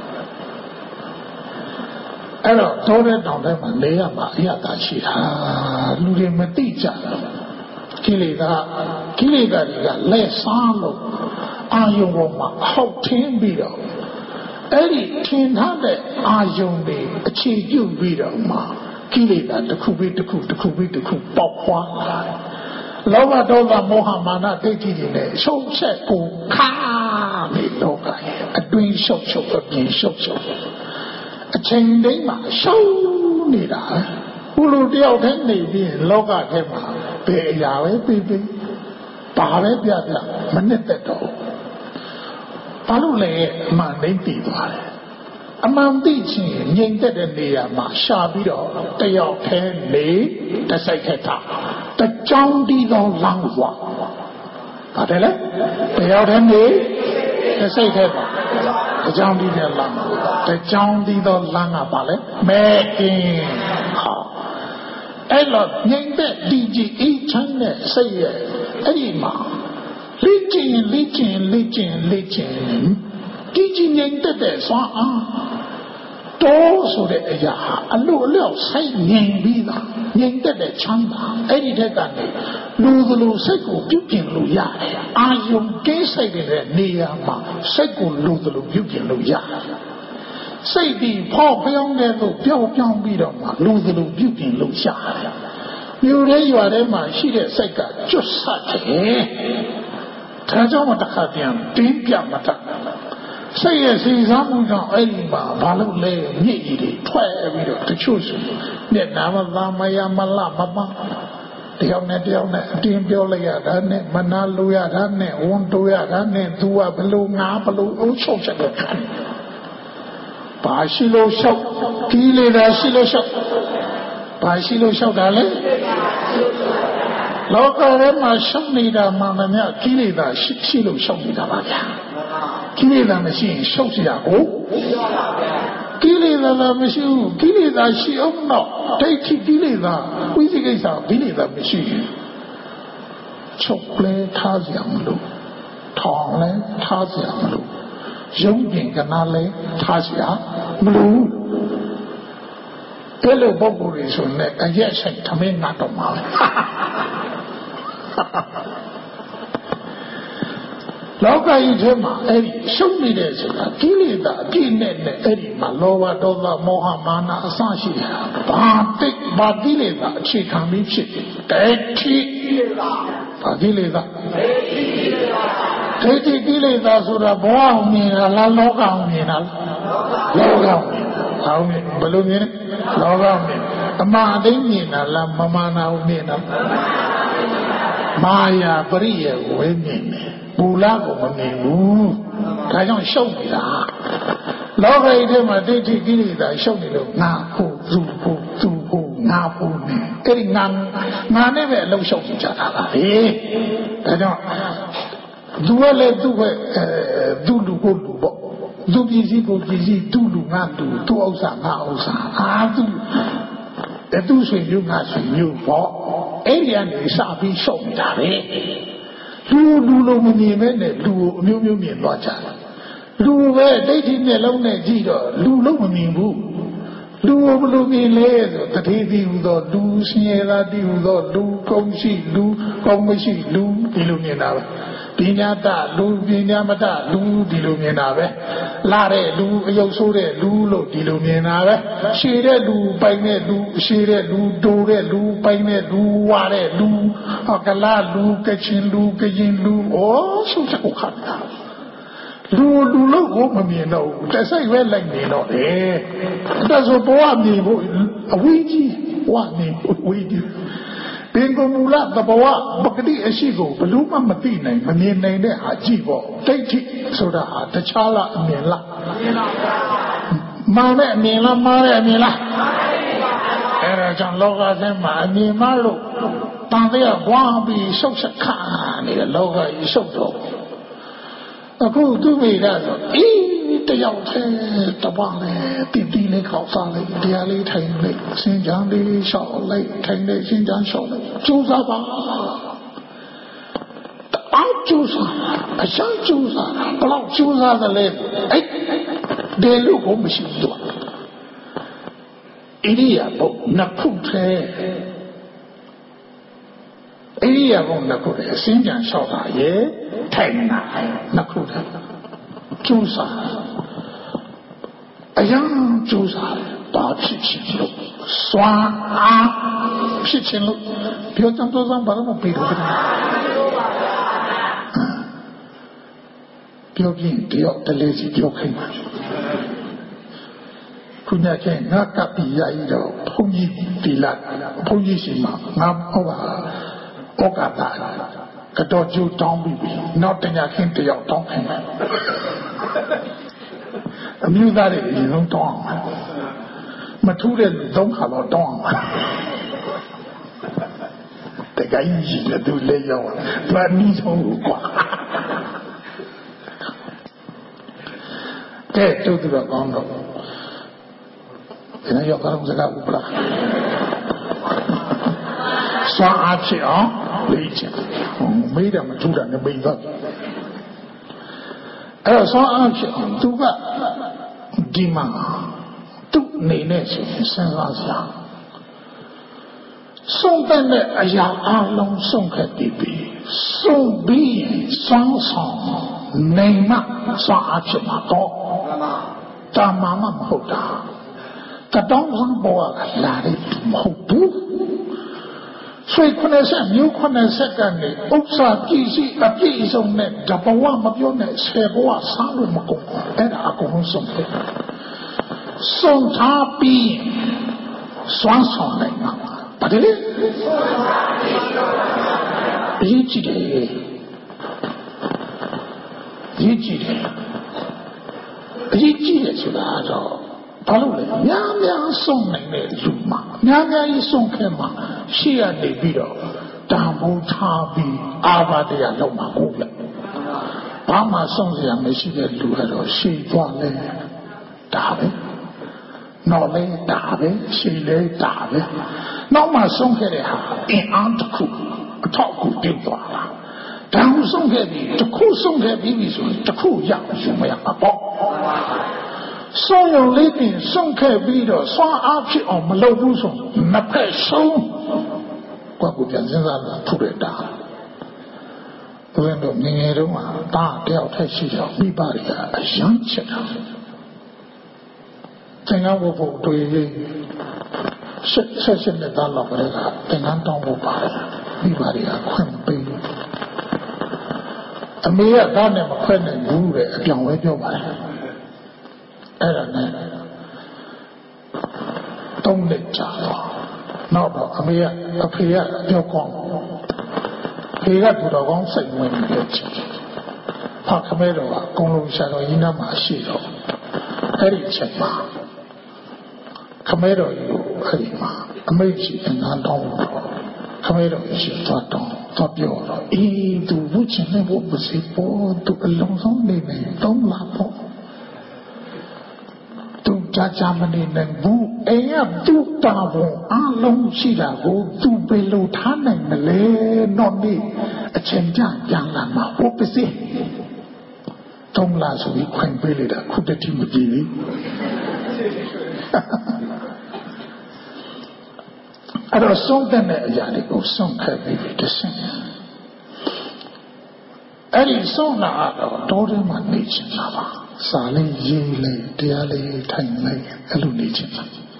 အဲ့တော့တောတဲ့တောင်ထဲမှာနေရမှာအရာသာရှိတာလူတွေမသိကြဘူးကိလေသာတွေကလက်စားလို့အာယုံပေါ်မှာဟောက်ထင်းပြီးတော့အဲ့ဒီထင်ထားတဲ့အာယုံတွေအခြေပြုပြီးတော့မှကိလေသာတစ်ခုပြီးတစ်ခုပေါက်ဖွာလာတယ်လောဘဒေါသမောဟမာနဒိဋ္ဌိတွေနဲ့ရှုံးချက်ကိုခါနေတော့ကရဲ့အတွင်းရှုပ်အပြင်ရှုပ်အချိန်တိုင်းမှာရှုံးနေတာဘုလိုတယောက်တည်းနေပြီးလောကထဲမှာဘယ်အရာပဲပြီးပါပဲပြမနစ်သက်တော့ဘာလို့လဲအမှန်တိုင်းသိသွားတယ်အမှန်သိချင်းငြိမ်သက်တဲ့နေရာမှာရှာပြီးတော့တယောက်တည်းနေတစိုက်ခက်တာတကြောင်းဒီသောလမ်းဝါပါတယ်လေတယောက်တည်းနေတစိုက်ခက်တာတကြောင်းဒီတဲ့လမ်းတကြောင်းဒီသောလမ်းကပါလေမဲကင်းဟာအဲ့လိုငြိမ်သက်တည်ကြည်အေးချမ်းတဲ့စိတ်ရဲ့အဲ့ဒီမှာလေ့ကျင့်တည်ကြည်ငြိမ်သက်တဲ့စွမ်းအားတော်ဆိုတဲ့အရာဟာအလိုအလျောက်စိတ်ငြိမ်ပြီးသားငြိမ်သက်တဲ့ချမ်းသာအဲ့ဒီထက်ကနေလူသလိုစိတ်ကိုပြုပြင်လို့ရတယ်အာယုံကင်းစိတ်တဲ့နေရာမှာစိတ်ကိုလူသလိုပြုပြင်လို့ရတယ်စိတ်ဒီဖောက်ပြောင်းတဲ့သို့ပြောင်းပြီးတော့မှလူသလိုပြုပြင်လို့ရတယ်မြို့ရဲရွာထဲမှာရှိတဲ့စိတ်ကကျွတ်ဆက်တယ်ဒါကြောင့်မတခါပြန်တင်းပြမတတ်စိတ်ရဲ့စီစားမှုကြောင့်အဲ့ဒီမှာဘာလို့လဲမြစ်ကြီးတွေထွက်ပြီးတော့တချို့ဆိုနဲ့နာမသာမယမလမပတယောက်နဲ့အတင်းပြောလိုက်ရတာနဲ့မနာလို့ရတာနဲ့ဝန်တိုးရတာနဲ့သူကဘလို့ငါဘလို့အုပ်ချုပ်ချက်ခံဘာရှိလို့ရှောက်ဒီလေသာရှိလို့ရှောက်ဘာရှိလို့ရှောက်တာလဲလောကထဲမှာရှောက်နေတာမှမများကိလေသာရှိလို့ရှောက်နေတာပါဗျာကိလေသာမရှိရင်ရှောက်เสียကိုကိလေသာမရှိဘူးကိလေသာရှိအောင်တော့ဒိဋ္ဌိကိလေသာဝိသိကိစ္စကိလေသာမရှိဘူးချုပ်လဲထားเสียမလို့ထောင်လဲထားเสียမလို့ရုံးပြင်ကနာလဲထားเสียမလို့အဲ့လိုပုဂ္ဂိုလ်တွေဆိုနဲ့အရက်ဆိုင်ထမင်းငါတော့မှာလောကကြီးထဲမှာအဲ့ဒီရှုပ်နေတဲ့ဆိုတာကိလေသာအပြည့်နဲ့အဲ့ဒီမှာလောဘဒေါသမောဟမာနအစရှိတာဘာကိလေသာအခြေခံပြီးဖြစ်တယ်ဒိဋ္ဌိကိလေသာဘာကိလေသာဒိဋ္ဌိကိလေသာဆိုတာဘဝအောင်မြင်တာလားလောကအောင်မြင်တာလားလောကအောင်မြင်အောင်မြင်ဘယ်လိုမြင်လဲလောကအောင်မြင်အမှားအသိမြင်တာလားမမာနာအောင်မြင်တာမာယာပရိယေဝဲမြင်တယ်မူလကိုမမြင်ဘူးဒါကြောင့်ရှုပ်နေတာလောကကြီးထဲမှာဒိဋ္ဌိကိလေသာရှုပ်နေလို့ငါဖို့သူဖို့ငါဖို့နဲ့အဲ့ဒီငါနဲ့ပဲအလုံးရှုပ်ကြတာပါလေဒါကြောင့်သူကလည်းသူ့ပဲသူ့လူကိုလူပေါ့သူပစ္စည်းကိုပစ္စည်းသူ့လူငါသူ့ဥစ္စာငါဥစ္စာသူဆွေမျိုးငါဆွေမျိုးပေါ့အဲ့ဒီကနေစပြီးရှုပ်နေတာပဲလူလုံးမမြင်ပဲနဲ့လူကိုအမျိုးမျိုးမြင်သွားကြတယ်လူပဲဒိဋ္ဌိမျက်လုံးနဲ့ကြည့်တော့လူလုံးမမြင်ဘူးလူကိုဘယ်လိုမြင်လဲဆိုတတိတိဟူသောလူဆင်းရဲသားတိဟူသောလူကောင်းရှိလူကောင်းမရှိလူဒီလိုမြင်တာပဲပညာတလူပညာမတလူဒီလိုမြင်တာပဲလာတဲ့လူအယုတ်ဆိုးတဲ့လူလို့ဒီလိုမြင်တာပဲရှည်တဲ့လူပိုင်တဲ့လူရှည်တဲ့လူတိုးတဲ့လူပိုင်တဲ့လူဝါတဲ့လူကလာလူကချင်းလူကရင်လူဩဆုတ်ချက်ခါတာလူလို့ကိုမမြင်တော့ဘူးတစိုက်ပဲလိုက်နေတော့တယ်ဒါဆိုဘဝမြင်ဖို့အဝေးကြီးဝါနေဝေးကြီးပင်ကိုမူလသဘောပကတိအရှိကိုဘလို့မှမသိနိုင်မမြင်နိုင်တဲ့ဟာကြည့်ပေါ့ဒိဋ္ဌိဆိုတာဟာတခြားလားအမြင်လားမာနဲ့အမြင်လားမာနဲ့အမြင်လားအဲ့ဒါကြောင့်လောကထဲမှာအမြင်မလို့တန်တဲ့ဘွားပြီးရှုပ်ချက်ခါနေတဲ့လောကကြီးရှုပ်တော့အခုသူ့မိသားဆိုအေးတယောက်တည်းတပါးလေတီလေးခေါက်စားလိုက်တရားလေးထိုင်လိုက်စင်ကြံလေးရှောက်လိုက်ထိုင်နေစင်ကြံရှောက်လိုက်ကျိုးစားပါအောက်ကျိုးစားအရှောက်ကျိုးစားဘလောက်ကျိုးစားသလဲအဲ့ဒီလူကိုမရှိဘူးတော့ဣရိယာပုနှစ်ခုတည်းဣရိယာပုနှစ်ခုတည်းအစင်ကြံရှောက်တာရဲ့ထိုင်တာနှစ်ခုတည်းကျိုးစားအရာကျိုးစားဘာဖြစ်ချင်းလို့စွမ်းအားဖြစ်ချင်းလို့ပြောကြတော့ဘာလို့မပြီးတော့ပြောပြီးတယောက်တလေစီပြောခိုင်းပါခုညကျရင်ငါကပ်ပြီးရည်တော့ဘုန်းကြီးတီလာဘုန်းကြီးရှိမှာငါဟောပါဩကာသကတော့ကျိုးတောင်းပြီးနောက်တညခင်းတယောက်တောင်းခိုင်းပါအမျိုးသားတွေအရင်ဆုံးတောင်းအောင်မထူးတဲ့လူသုံးခါတော့တောင်းအောင်တကယ်ကြီးလည်းသူလည်းရောက်ဘာနည်းဆုံးကွာတဲ့တူတူတော့ကောင်းတော့ဒီနေ့ရောက်တော့စကားဥပလာစွမ်းအားဖြစ်အောင်လေ့ကျင့်မေးတယ်မထူးတာနဲ့ပြီးသွားပြီအဲ့တော့စွမ်းအားဖြစ်အောင်သူကဒီမှာသူ့နေနဲ့ဆိုရင်စဉ်းစားစရာဆုံးတဲ့အရာအလုံးဆုံးခဲ့ပြီဆုံးပြီးစွမ်းဆောင်နိုင်မှစွမ်းအားဖြစ်မှာတော့တာမမမဟုတ်တာတောင်းဆောင်ပေါ်ကလာတယ်မဟုတ်ဘူးဆွေ90မျိုး90ကနေဥစ္စာကြည့်စီအပြည့်စုံနဲ့တဘဝမပြောနဲ့10ဘဝစားလို့မကုန်အဲ့ဒါအကုန်လုံးဆုံးတယ်ဆုံးထားပြီးစွမ်းဆောင်နိုင်မှာပါတယ်လေအရေးကြီးတယ်အရေးကြီးတယ်ဆိုတာတော့ဘာလို့လဲများများဆုံးနိုင်တဲ့လူမှာများများကြီးဆုံးခဲ့မှာရှေ့ကနေပြီးတော့တန်ဖိုးထားပြီးအာဘာတရားလောက်မှာကိုလေဘာမှဆုံးစရာမရှိတဲ့လူကတော့ရှေ့သွားလဲဒါပဲနောက်လဲဒါပဲရှေ့လဲဒါပဲနောက်မှဆုံးခဲ့တဲ့ဟာအင်အားတစ်ခုအထောက်အကူပြုသွားတာဒါမှဆုံးခဲ့ပြီးတစ်ခုဆုံးခဲ့ပြီးဆိုရင်တစ်ခုရယူမရမှာပေါ့ဆုံးရုံလေးတင်ဆုံးခဲ့ပြီးတော့စွမ်းအားဖြစ်အောင်မလုပ်ဘူးဆိုနှစ်ဖက်ဆုံးကိုယ့်ကိုပြန်စဉ်းစားတာထုတ်ရတာဘယ်တော့ငငယ်တုန်းကတာတယောက်ထက်ရှိတော့မိဘတွေကအယမ်းချစ်တာသင်္ကန်းဖို့တွေ့ဆက်နဲ့သားလောက်ပဲကသင်္ကန်းတောင်းဖို့ပါတယ်မိဘတွေကခွင့်ပေးအမေကသားနဲ့မခွင့်နိုင်ဘူးတဲ့အပြောင်းဝဲပြောပါတယ်အဲ့ဒါနဲ့3 နှစ်ကြာတော့နောက်တော့အမေကအဖေကပြောကောင်းဖေကသူတော်ကောင်းစိတ်ဝင်ပြီးချစ်ဖခမဲတော်ကကုံလုံးရှာတော်ကြီးနားမှာရှိတော့အဲ့ဒီချက်မှာခမဲတော်ကြီးကိုအဲ့ဒီမှာအမေရှိအနန္တောင်းတော့ခမဲတော်ရှိသွားတော့ပြောတော့အေးသူဝှချင်နေဖို့မစီပေါ်သူအလုံးစုံနေနေတော့လာပေါ့ကြာမနေနိုင်ဘူးအိမ်ကသူ့တာဝန်အလုံးရှိတာကိုသူဘယ်လိုထားနိုင်မလဲတော့ဒီအချိန်ကြာပြန်လာမှာဟုတ်ပါစေတုံးလာဆိုပြီးခွင့်ပေးလိုက်တာခုတတိမကြည့်ဘူးအဲ့တော့ဆုံးတဲ့အရာတွေကိုဆုံးခဲ့ပြီးတဆင့်အဲ့ဒီဆုံးလာတော့တောထဲမှာနေချင်တာပါစာလေးရေးလေးတရားလေးထိုင်လိုက်အဲ့လိုနေချင်တာ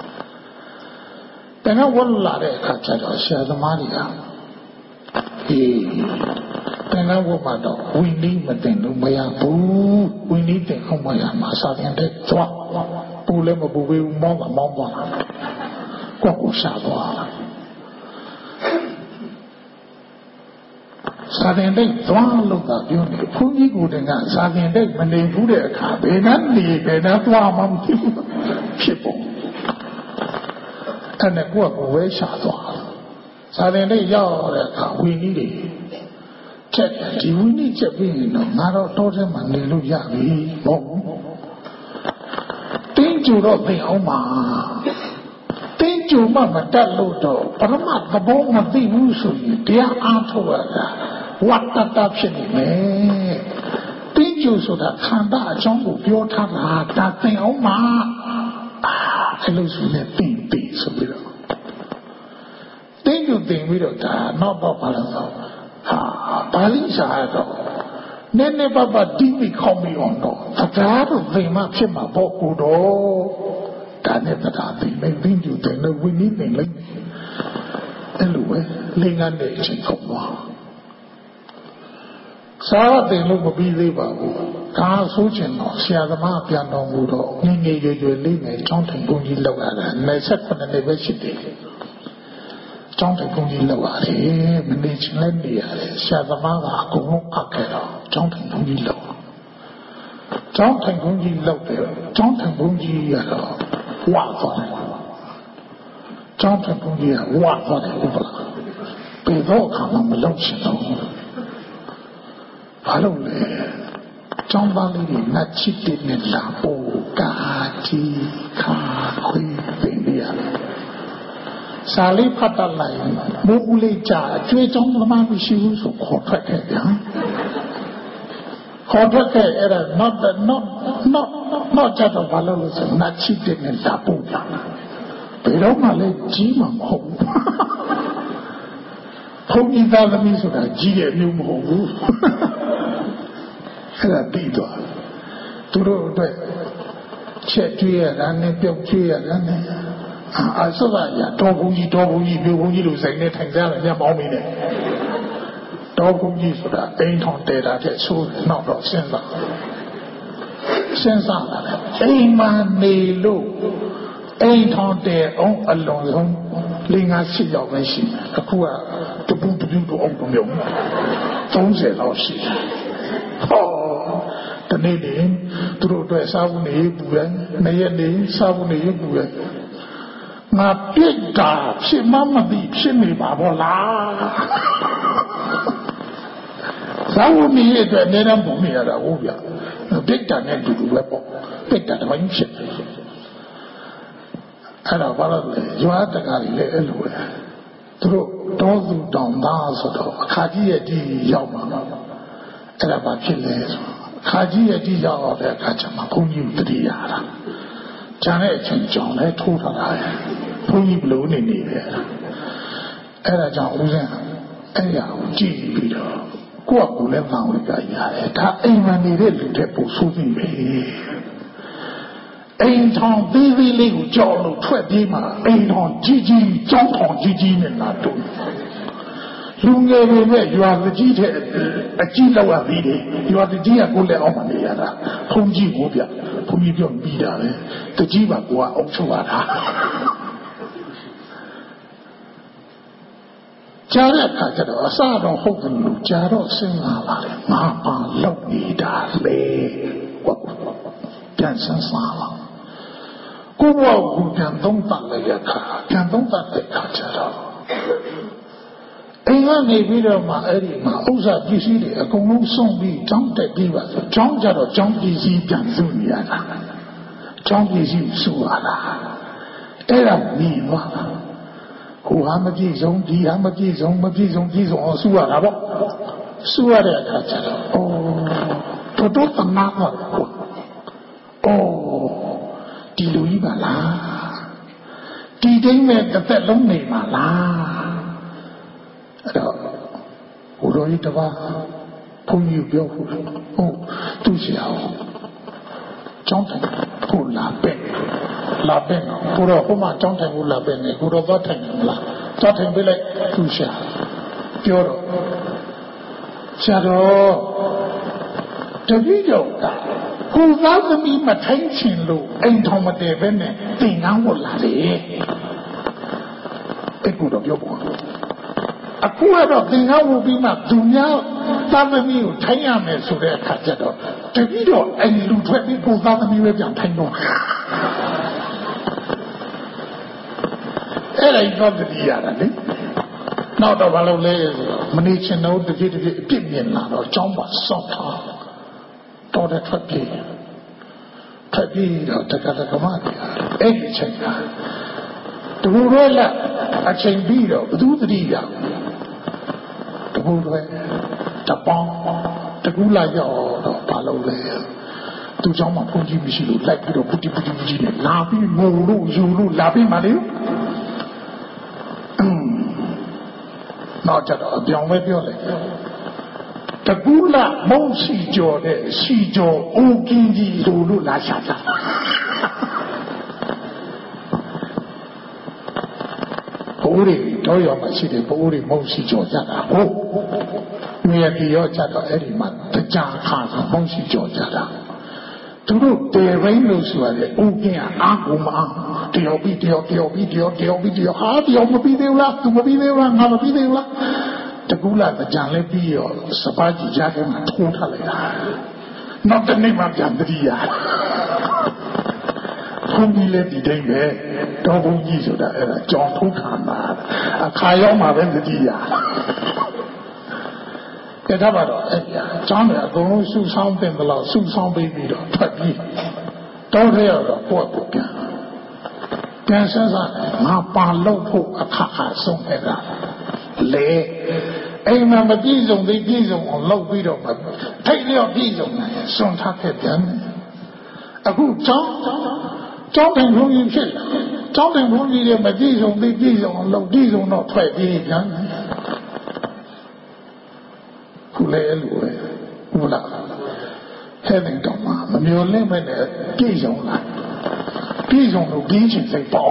တကယ်ဝတ်လာတဲ့အခါကျတော့ဆရာသမားတွေကဒီတကယ်ဝတ်မှတော့ဝိနည်းမတင်လို့မရဘူးဝိနည်းတင်အောင်မရမှာစာပြန်တဲ့သွားပူလည်းမပူဘူးမောင်းသွားကိုရှာသွားစာသင်တိတ်သွားလို့သာပြောနေဘုန်းကြီးကိုယ်တိုင်ကစာသင်တိတ်မနေဘူးတဲ့အခါဘယ်နဲ့နေဘယ်နဲ့သွားမှမသိဘူးဖြစ်ပုံအဲ့နဲ့ကိုယ့်ကိုယ်ဝဲရှာသွားစာသင်တိတ်ရောက်တဲ့အခါဝီနည်းတွေချက်ဒီဝီနည်းချက်ပြီးရင်တော့ငါတော့တောထဲမှာနေလို့ရပြီဟုတ်တင်းကျူတော့သိအောင်ပါတင်းကျူမှမတတ်လို့တော့ပရမတ်သဘောမသိဘူးဆိုရင်တရားအားထုတ်ရတာဝတ္တတဖြစ်နေမယ်တင်းကျူဆိုတာခန္ဓာအကြောင်းကိုပြောထားတာဒါသိအောင်ပါအဲ့လိုဆိုရင်တင်းဆိုပြီးတော့တင်းကျူတင်ပြီးတော့ဒါနောက်တော့ပါလို့ဆိုပါဠိစာတော့နည်းနည်းပါးပါးဒီမိခေါမိအောင်တော့တရားတော့သိမှဖြစ်မှာပေါ့ကိုတော့ဒါနဲ့တရားသိနေတင်းကျူတင်လို့ဝိနည်းတင်လိုက်အဲ့လိုပဲလိင်ကနေအချိန်ကုန်သွားစားတင်လို့မပြီးသေးပါဘူးဒါဆိုချင်တော့ဆရာသမားပြန်တော်မူတော့ငငယ်ရွယ်ရွယ်လေးနဲ့ကျောင်းထိုင်ပုံကြီးလောက်လာတာ28နှစ်ပဲရှိတယ်ကျောင်းထိုင်ပုံကြီးလောက်ရတယ်မနေချင်လည်းနေရတယ်ဆရာသမားကအကုန်လုံးအပ်ခဲ့တော့ကျောင်းထိုင်ပုံကြီးလောက်ကျောင်းထိုင်ပုံကြီးလောက်တယ်ကျောင်းထိုင်ပုံကြီးရတော့ဝါသွားတယ်ကျောင်းထိုင်ပုံကြီးကဝါသွားတယ်ဟုတ်ပါလားဘယ်တော့အခါမှမလုပ်ချင်တော့ဘာလို့လဲကျောင်းသားလေးတွေငါချစ်တဲ့နဲ့လာပို့ကာတီခါခွေးပင်ရစ Sali Pata Line, Mugulija, Jujon Lamami Shius, Hortake, Hortake era not just a valorous, not cheating in Lapuya. They don't let Jim home. Home is the means of a G and new move. And a beetle. To the check 2 years and then built 2 years and then. I saw that, Doguji, you say, letting down and your mommy. Doguji for that, ain't on data, so not of Sensa. Sensa, ain't man, may look, ain't on there, alone, Linga see your machine, a poor to boot to open you. Don't say, oh, she. Oh, the name, through the Savuni, Nayani, Savuni, My big dog, she mamma deep, she me babola. Savuni, the Nena Bumia, the big dog, and to the weapon, big dog, one ship. And a valid, you are the guy everywhere. Through those who don't dance at all, Kadia di Yama, and about killers. Kadia di Yama, the Kachama, who knew the Yara. Janet and John, I told her, Pony blown in there. And I don't know, and ya, gee, go up with them now, we got ya. That ain't any little temple, so we ain't on very little John, 20 miles, ain't on Gigi, John on Gigi, and not doing. You never you are the G, a Gila, you are the dear Gula Omaniana, Ponji Mobia, Pumidion Bida, the Jiva Gua Oxuada. Jared Kajado, Asado Hogan, Jaro Singala, Mama, Lopida, Lay, Jansen Sala. Go out, who can don't that can don't that Kajado. Ain't any video of my Eddie, my Osa Gizzi, a Gonu song be jumped at Divas, John Jado, John Gizzi, Janzuniana, John Gizzi, Suara, Era Niva, who Hamaji zone, D Hamaji zone, or Suara, Suara, oh, Toto Tamaka, oh, Diluibala, Didn't make the lonely Mala. Who do you have? Pull you beautiful. Oh, do see how Johnson pull la pen, put a homa Johnson will la pen, who do that thing, Johnson be like Tusha, Pure Shadow. The video who doesn't mean my attention low, ain't on my devil, thing I will la a good of your boy. A poor thing I will be my dunya, family, Tayam, so they're cut it off. The video and you 20 people that me with your tango. And I got the other. Now the Valole, Manichin, no, the video opinion, or John was so tall. Daughter Trapi, or Takatakamat, any change. The Rurella, a chain video, do the deal. The bomb, the Gula, or Palole, to Jama Punji Mishu, like the Putti, Labi, Mulu, Zulu, Labi, Madu. Not at all, John Webiola. The Gula, Monsi Jode, Sijo, Oginji, Zulu, La Shata. Ori, Toyo, City, Ori, Monsi Georgia. Oh, we are the Yojada Eriman, the Jaka, Monsi Georgia. To look, the rainbows were the Ogia, Aguma, Teobidio, how the Omobidilla, to Mobidilla, Namabidilla, the Gula, the Janlebi, or Sabaji Jagan, totally. Not the name of Jandria. Whom let the day there, double years of that John Tukama, a Kayoma Vendia. Get about John, go Sue Sound in the law, Sue Sound baby, don't hear the poor book. ပြန်ဆက်စားငါပါလို့ဖို့အခါဆုံးခဲ့တာလေအိမ်မှာမပြည့်စုံသေးပြည့်စုံအောင်လုပ်ပြီးတော့မှထိတ်လျော့ပြည့်စုံတယ်စွန့်ထားခဲ့ပြန်တယ်အခုကျောင်းတင်ဘုန်းကြီးဖြစ်လာကျောင်းတင်ဘုန်းကြီးတွေမပြည့်စုံသေးပြည့်စုံအောင်လုပ်ပြည့်စုံတော့ထွက်ပြေးပြန်တယ်ခုလည်းလို့ဟုတ်လားဟဲ့တယ်တော့မမျော်လင့်မဲ့နဲ့ပြည့်စုံလာပြည့်စုံလို့ပြင်းချင်စိတ်ပေါ့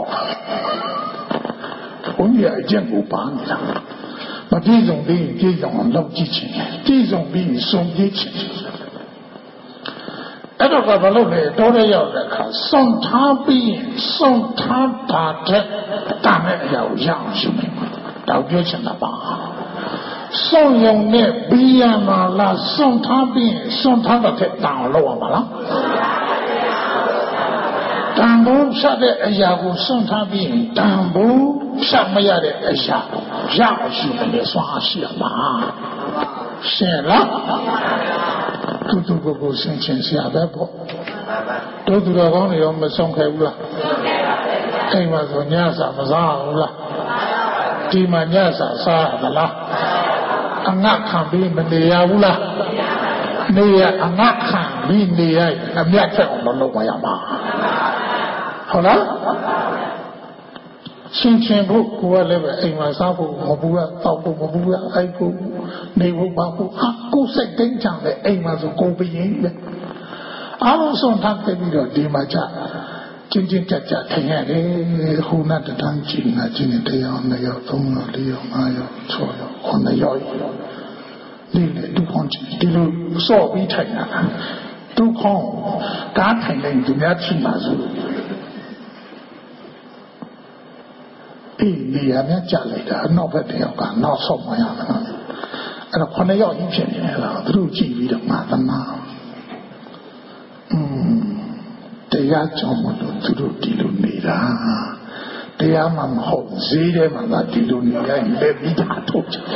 ဘုန်းကြီးအကျင့်ကိုပါနေတာမပြည့်စုံသေးပြည့်စုံအောင်လုပ်ကြည့်ချင်ပြည့်စုံပြီးစုံပြေးချင်အဲ့တော့ဘာလို့လဲတောထဲရောက်တဲ့အခါစုံထားပြီးစုံထားတာတဲ့တာနဲ့အရာကိုရအောင်ရှုနေမှာတောက်ပြောချင်တာပါစုံယုံနဲ့ပြီးရမှာလားစုံထားပြီးစုံထားတဲ့တောင်လောက်အောင်ပါလားတန်ဖိုးဖြတ်တဲ့အရာကိုစွန့်ထားပြီးတန်ဖိုးဖြတ်မရတဲ့အရာရရှိတယ်စွာရှိရမှာရှင်းလားတူကိုဆင်ချင်စရာပဲပေါ့တို့သူတော်ကောင်းတွေရောမဆုံးခဲ့ဘူးလားအိမ်မှာဆိုညစာမစားဘူးလားဒီမှာညစာစားရလားအငတ်ခံပြီးမနေရဘူးလားနေရအငတ်ခံပြီးနေရအမြတ်ချက်အောင်လုပ်ပါရမှာဟုတ်လားရှင်းချင်းဖို့ကိုယ်ကလည်းပဲအိမ်မှာစားဖို့မပူရတောက်ဖို့မပူရအဲ့ကိုနေဖို့ပါဖို့ကိုယ်စိတ်တင်းချတဲ့အိမ်မှာဆိုကိုယ်ပြင်းပဲအားလုံးဆုံးထားပြီးတော့ဒီမှာကြချင်းချင်းကြကြထိုင်ရတယ်ဟိုနာတန်းကြည့်နေချင်းတရား2ယောက်3ယောက်4ယောက်5ယောက်6ယောက်9ယောက်ဒီလေဒုခေါင်းဒီလိုစော့ပြီးထိုင်တာဒုခေါင်းကားထိုင်လိုက်ဒီများချိမှာဆိုဒီနေရာနဲ့ကြာလိုက်တာနောက်ဘက်တယောက်ကနောက်ဆုံးမရဘူးအဲ့တော့9ယောက်ကြီးဖြစ်နေတယ်လားသူတို့ကြည့်ပြီးတော့မာသနာတရားကြောင့်မလို့သူတို့ဒီလိုနေတာတရားမှမဟုတ်ဈေးထဲမှာသာဒီလိုနေရင်လည်းပြီးတာထုတ်ချင်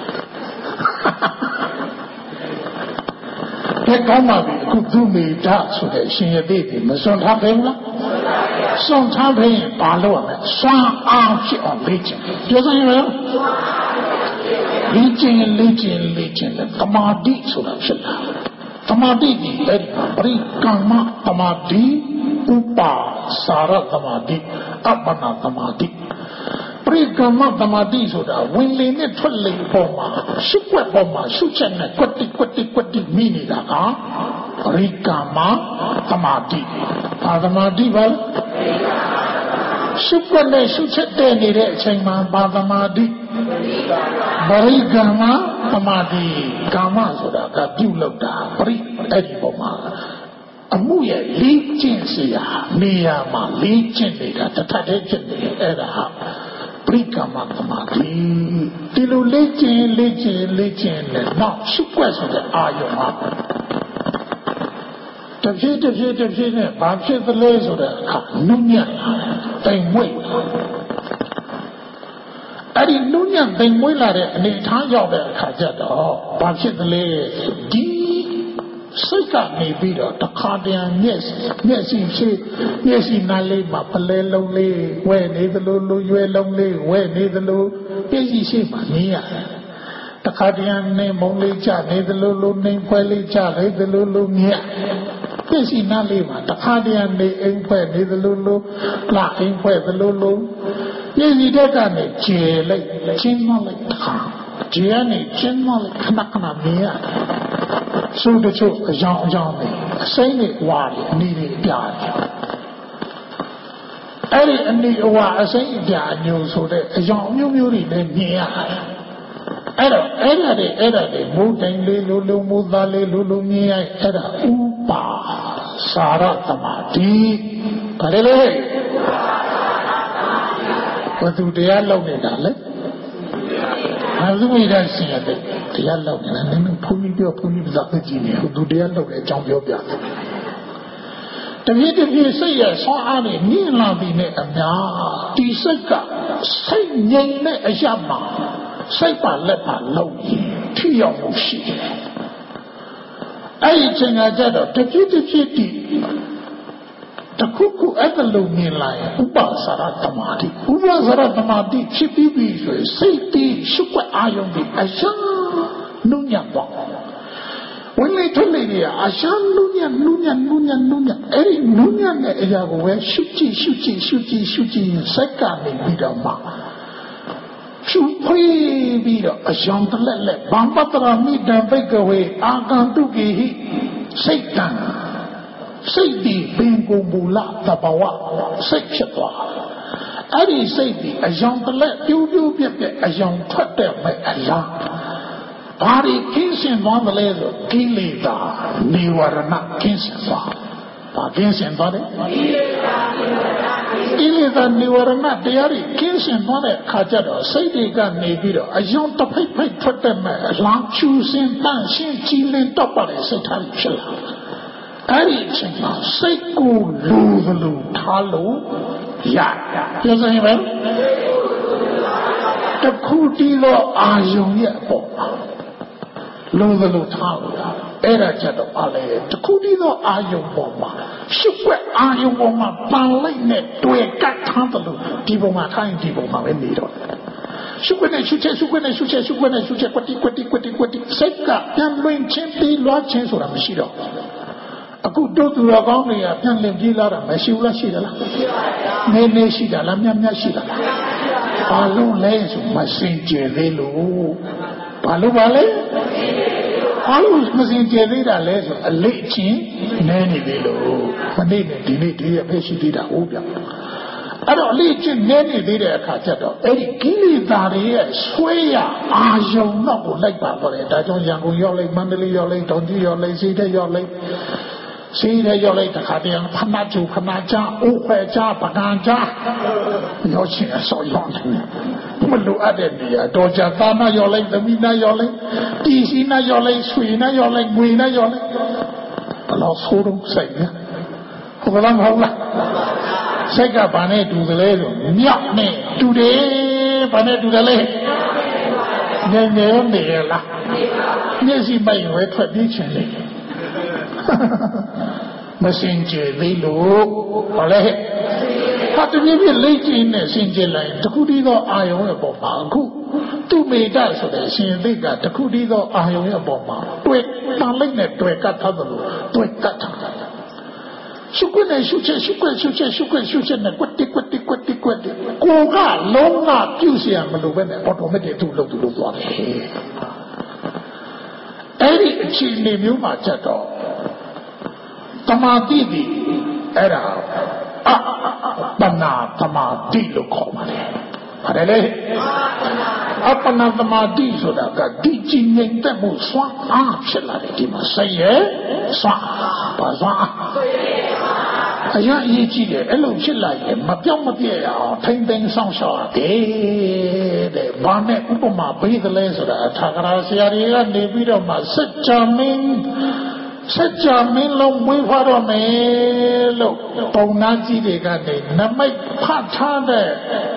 တယ်ကောင်းပါပြီအခုသူမိတာဆိုတဲ့ရှင်ရသေးတယ်မစွန့်ထားဘူးလားစွန့်ထားရင်ဘာလို့ရမလဲစွမ်းအားဖြစ်အောင်လေ့ကျင့်ပြောစမ်းရအောင်လေ့ကျင့်သမာဓိဆိုတာဖြစ်လာသမာဓိဒီအဲ့ပရိကမ္မသမာဓိဥပါစာရသမာဓိအပ္ပနာသမာဓိပရိကမ္မသမာဓိဆိုတာဝင်လေနဲ့ထွက်လေပေါ်မှာရှုွက်ပေါ်မှာရှုချက်နဲ့ကွတိမိနေတာကပရိကမ္မသမာဓိဘာသမာဓိပါလဲရှုွက်နဲ့ရှုချက်တည်နေတဲ့အချိန်မှာဘာသမာဓိပရိကမ္မသမာဓိကာမဆိုတာကပြုလုပ်တာပရိအဲ့ဒီပေါ်မှာအမှုရဲ့လေးကျင့်စရာနေရာမှာလေးကျင့်နေတာတစ်ထပ်တည်းဖြစ်နေအဲ့ဒါဟာပရိကမ္မသမာဓိဒီလိုလေးကျင့်နဲ့နောက်ရှုွက်ဆိုတဲ့အာယုံမှာတဖြည်းနဲ့ဘာဖြစ်သလဲဆိုတဲ့အခါနုညံ့တိမ်မွေ့အဲ့ဒီနုညံ့တိမ်မွေ့လာတဲ့အနေထားရောက်တဲ့အခါကျတော့ဘာဖြစ်သလဲဒီစိတ်ကနေပြီးတော့တခါတည်းမျက်စိနားလေးမှာပလဲလုံးလေးဝဲနေသလိုလူရွယ်လုံးလေးဝဲနေသလိုမျက်စိရှိမှနေရတယ်တခါတည်းနေမုံလေးချနေသလိုလူနေဖွဲလေးချနေသလိုလူမြက်မျက်စိနားလေးမှာတခါတည်းနေအိမ်ဖွဲနေသလိုလူလာအိမ်ဖွဲသလိုလူမျက်စိတက်ကနေကျဲလိုက်ချင်းမလိုက်တခါကျဲနေချင်းမလိုက်ခဏမြင်ရတယ်ဆိုတချို့အကြောင်းနဲ့အစိမ့်နဲ့ဝါတယ်အနီးတွေပြတယ်အဲ့ဒီအနီးအဝါအစိမ့်အပြအညိုဆိုတဲ့အကြောင်းမျိုးတွေလည်းမြင်ရတယ်အဲ့ဒါတွေဘုဒ္ဓင်လေးလိုမူသားလေးလိုမြင်ရအဲ့ဒါဥပါစာရသမာဓိဘာလဲဘသူတရားလောက်နေတာလဲဘာလို့မိသားရှင်ရတယ်တရားလောက်နေတာနည်းနည်းဘုန်းကြီးပြောဘုန်းကြီးပြသကြည့်နေသူတရားလောက်တဲ့အကြောင်းပြောပြတယ်တပြည့်စိတ်ရဆွမ်းအားနဲ့မြင်လာပြီးနဲ့အများဒီစိတ်ကစိတ်ငြိမ်တဲ့အရာမှာစိတ်ပါလက်ပါလုံးထိရောက်မှုရှိတယ်အဲ့ဒီချိန်ကကြတော့တပြည့်တခုခုအဲ့ဒါလိုမြင်လာရင်ဥပစာရတမာတိဥပစာရတမာတိဖြစ်ပြီးပြီဆိုရင်စိတ်တည်ရှုပ်ွက်အာယုံတည်အရှမ်းနုညံ့တော့ဝင်လေထွက်လေတွေအရှမ်းနုညံ့အဲ့ဒီနုညံ့တဲ့အရာကိုပဲရှုကြည့်စိတ်ကနေပြီးတော့မှရှုဖွေးပြီးတော့အရှောင်တလက်ဗံပတရာမိတံဘိကဝေအာကံတုကိဟိစိတ်တံစိတ်ဒီပင်ကိုမူလတဘဝစိတ်ဖြစ်သွားအဲ့ဒီစိတ်ဒီအယောင်တလက်ပြိုးပြက်အယောင်ထွက်တဲ့မဲ့အလားဘာဒီကင်းစင်သွားမလဲဆိုကိလေသာနိဝရဏကင်းစင်သွားဘာကင်းစင်သွားတယ်ကိလေသာနိဝရဏတရားကြီးကင်းစင်သွားတဲ့အခါကျတော့စိတ်တွေကနေပြီးတော့အယောင်တစ်ဖိတ်ထွက်တဲ့မဲ့အလားချူစင်တန့်ရှင်းကြည်လင်တော့ပါတဲ့စိတ်ထားကြီးဖြစ်လာအဲ့ဒီအချိန်မှာစိတ်ကိုလူထားလို့ရပြောစမ်းပဲတခုတည်းသောအာယုံရဲ့အပေါ်မှာလူထားလို့ရအဲ့ဒါချက်တော့ပါလေတခုတည်းသောအာယုံပေါ်မှာရှုပ်ွက်အာယုံပေါ်မှာပန်လိုက်နဲ့တွေ့ကတ်ထားတယ်လို့ဒီပုံမှာခိုင်းဒီပုံမှာပဲနေတော့ရှုပ်ွက်နဲ့ရှုပ်ချက်ကွတိစိတ်ကပြန်လွင်ချင်းပြီးလွှားချင်းဆိုတာမရှိတော့အခုတို့သူတော်ကောင်းတွေကပြန်လည်ပြေးလာတာမရှိဘူးလားရှိတယ်လားမရှိပါဘူးနေရှိတာလားမြတ်ရှိတာလားဘာလို့လဲဆိုမစင်ကြယ်သေးလို့ဘာလို့လဲဘာလို့မစင်ကြယ်သေးတာလဲဆိုအလေးချင်းနဲနေသေးလို့မနေ့နဲ့ဒီနေ့ဒီရက်ပဲရှိသေးတာဟုတ်ဗျအဲ့တော့အလေးချင်းနဲနေသေးတဲ့အခါကျတော့အဲ့ဒီကိလေသာတွေရဲ့ဆွဲရအာယုံတော့ကိုလိုက်ပါတော့တယ်ဒါကြောင့်ရန်ကုန်ရောက်လိုက်မန္တလေးရောက်လိုက်တောင်ကြီးရောက်လိုက်စိတ်ထဲရောက်လိုက်စီးရဲရောက်လိုက်တခါတည်းဖနာကျူဖနာချအိုးခွဲချပကံချရောက်ချင်အစောရောက်တယ်မလိုအပ်တဲ့နေရာတော်ကြသားနာရောက်လိုက်သမီးနာရောက်လိုက်တီစီနာရောက်လိုက်ဆွေနာရောက်လိုက်ငွေနာရောက်လိုက်ဘလို့ဆိုတော့စိတ်ဟုတ်ကလားမဟုတ်လားစိတ်ကဘာနဲ့တူတယ်လဲဆိုမြောက်နဲ့တူတယ်ဘာနဲ့တူတယ်လဲငယ်နေလားမျက်စိမိုက်ဝဲထွက်ပြီးချင်တယ်မစင်ကြယ်သေးလို့ဘာလဲဟာတပြည့်ပြည့်လိမ့်ကျင်းနဲ့စင်ကြယ်လိုက်တခုတည်းသောအာယုံရဲ့ပေါ်မှာအခုသူမေတ္တာဆိုတဲ့ရှင်သိကတခုတည်းသောအာယုံရဲ့ပေါ်မှာတွေ့တန်လိုက်နဲ့တွေ့ကတ်ထားတယ်လို့တွေ့ကတ်ထားတယ်ရှုခွနဲ့ရှုချက်နဲ့ကွတ်တိကိုကလုံးဝပြုเสียမလို့ပဲနဲ့ automatic သူ့လုပ်သွားတယ်အဲ့ဒီအခြေအနေမျိုးမှာချက်တော့တမာတိတိအဲ့ဒါပနာတမာတိလို့ခေါ်ပါတယ်။ဟုတ်တယ်လေ။ပနာတမာတိဆိုတာကဒီကြည်ငြိမ်တဲ့မှုစွမ်းအားဖြစ်လာတယ်ဒီမှာစိတ်ရဲ့စွမ်းပါစွမ်းအရာအရေးကြီးတယ်အဲ့လိုဖြစ်လာရင်မပြောင်းမပြည့်ရအောင်ထိမ့်သိမ်းဆောင်ရှောက်ရတယ်တဲ့။ဘာနဲ့ဥပမာပေးသလဲဆိုတာထာဂရဆရာတွေကနေပြီးတော့မှစัจ जा မင်းလုံးဝေးဖွားတော့မယ်လို့ပုံနာကြီးတွေကနေနမိတ်ဖတ်ထားတဲ့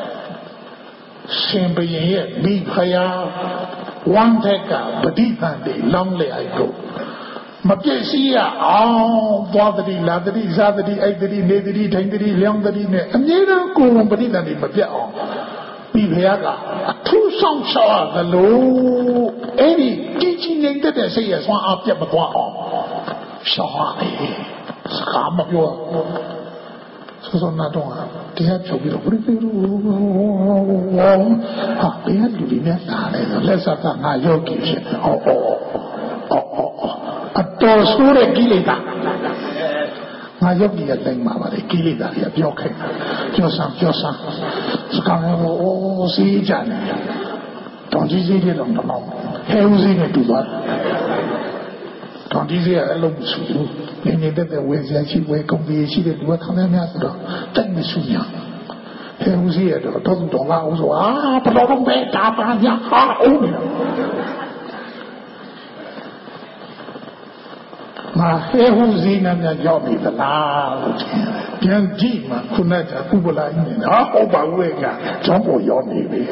ရှင်ဘုရင်ရဲ့မိဖုရားဝမ်းထက်ကပဋိသန္ဓေလောင်းလေအိုက်ကိုမပြည့်စည်ရအောင်သွားတတိလာတတိစားတတိအိုက်တတိနေတတိထိုင်တတိလျောင်းတတိနဲ့အမြဲတမ်းကိုယ်ပဋိသန္ဓေမပြတ်အောင်မိဖုရားကအထူးဆောင်ရှောက်ရလို့အဲ့ဒီကြီးငြိမ်တဲ့စိတ်ရဲ့စွမ်းအားပြတ်မသွားအောင်ရှောက်ရတယ်စကားမပြောဆိုနာတော့တရားချုပ်ပြီးတော့ဘယ်လိုဟာဘယ်လူတွေနဲ့တားလဲလက်စပ်ကငါယောဂီဖြစ်တယ်အတော်ဆိုးတဲ့ကိလေသာငါယောဂီရဲ့တိုင်မှာပါလေကိလေသာတွေပြောခိုင်းတာပြောစမ်းစကားကိုစီးကြတယ်တောင်ကြီးစီးတဲ့တော့ဟဲဦးစီးနဲ့တူသွားတယ်တောင်ကြီးစီးကအလုံးစုနေတဲ့ဝေစရာရှိဝေကုန်ပြီးရှိတဲ့လူကခံရများဆိုတော့တိုက်မစုညာဟဲဦးစီးရတော့တော်လာအောင်ဆိုဘယ်တော့ပဲဒါပါညာဟာအောင်နေမဟဲဦးစီးနဲ့ရောက်ပြီသလားပြန်ကြည့်မှခုနကဥပလာကြီးနေဟုတ်ပါဘူးလေကကျောင်းပေါ်ရောက်နေပြီ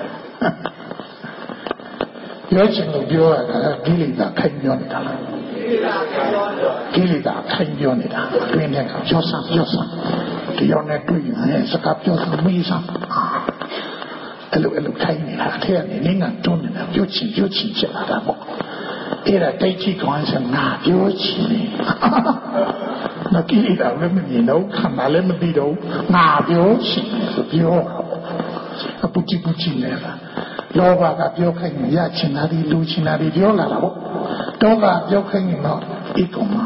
ပြောချင်လို့ပြောရတာကိလေသာခိုင်ပြောနေတာလားကိလေသာခိုင်းပြောနေတာတွင်တဲ့ကပြောစမ်းတရားနဲ့တွေ့ရင်စကားပြောစမ်းမေးစမ်းအဲ့လိုခိုင်းနေတာအဲ့ကနေနင်းကတွန်းနေတာပြောချင်ချက်လာတာပေါ့အဲ့ဒါတိတ်ကြီးကောင်းစငါပြောချင်တယ်မကိလေသာလည်းမမြင်တော့ခန္ဓာလည်းမသိတော့ငါပြောချင်ဆိုပြောအပူတိနေတာလောဘကပြောခိုင်းရချင်တာဒီလူချင်တာဒီပြောလာတာပေါ့ဒေါသပြောခိုင်းရင်တော့ဤကောင်မ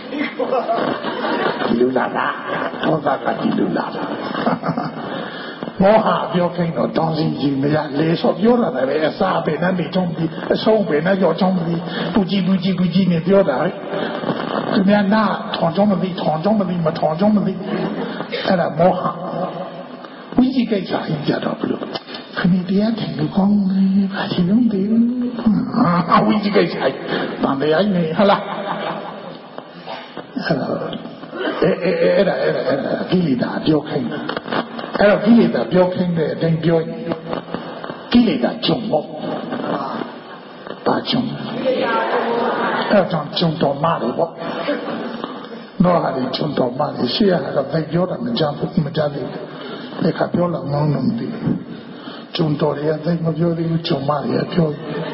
ဒီလူလာတာဒေါသကဒီလူလာတာမောဟပြောခိုင်းတော့တောင်းစီကြီးမရလေဆိုပြောလာတယ်ပဲအစားပဲနဲ့နေချုံပြီးအဆုံးပဲနဲ့ရောချုံပြီးပူကြီးနေပြောတာသူများနာထောင်ချုံမသိမထောင်ချုံမသိအဲ့ဒါမောဟဝိจิကိစ္စအင်းကြတော့ဘလို့ခဏတရားထင်လို့ကောင်းတယ်ဘာလို့လုံးတယ်အဝိจิကိစ္စတန်တရားနေဟလားအဲ့ဒါကိလေသာပြောခိုင်းတာအဲ့တော့ကိလေသာပြောခိုင်းတဲ့အတိုင်းပြောရင်ကိလေသာကျုံပေါ့ဘာကျုံအဲ့တော့ကျုံတော်မှာလေပေါ့တော့ဟာဒီကျုံတော်မှာလေရှေ့ကတော့သိပြောတာမကြဘူးဒီခါပြောလာမောင်းလို့မသိဘူးကျုံတော်ရသိမပြောသေးဘူးကျုံမရပြော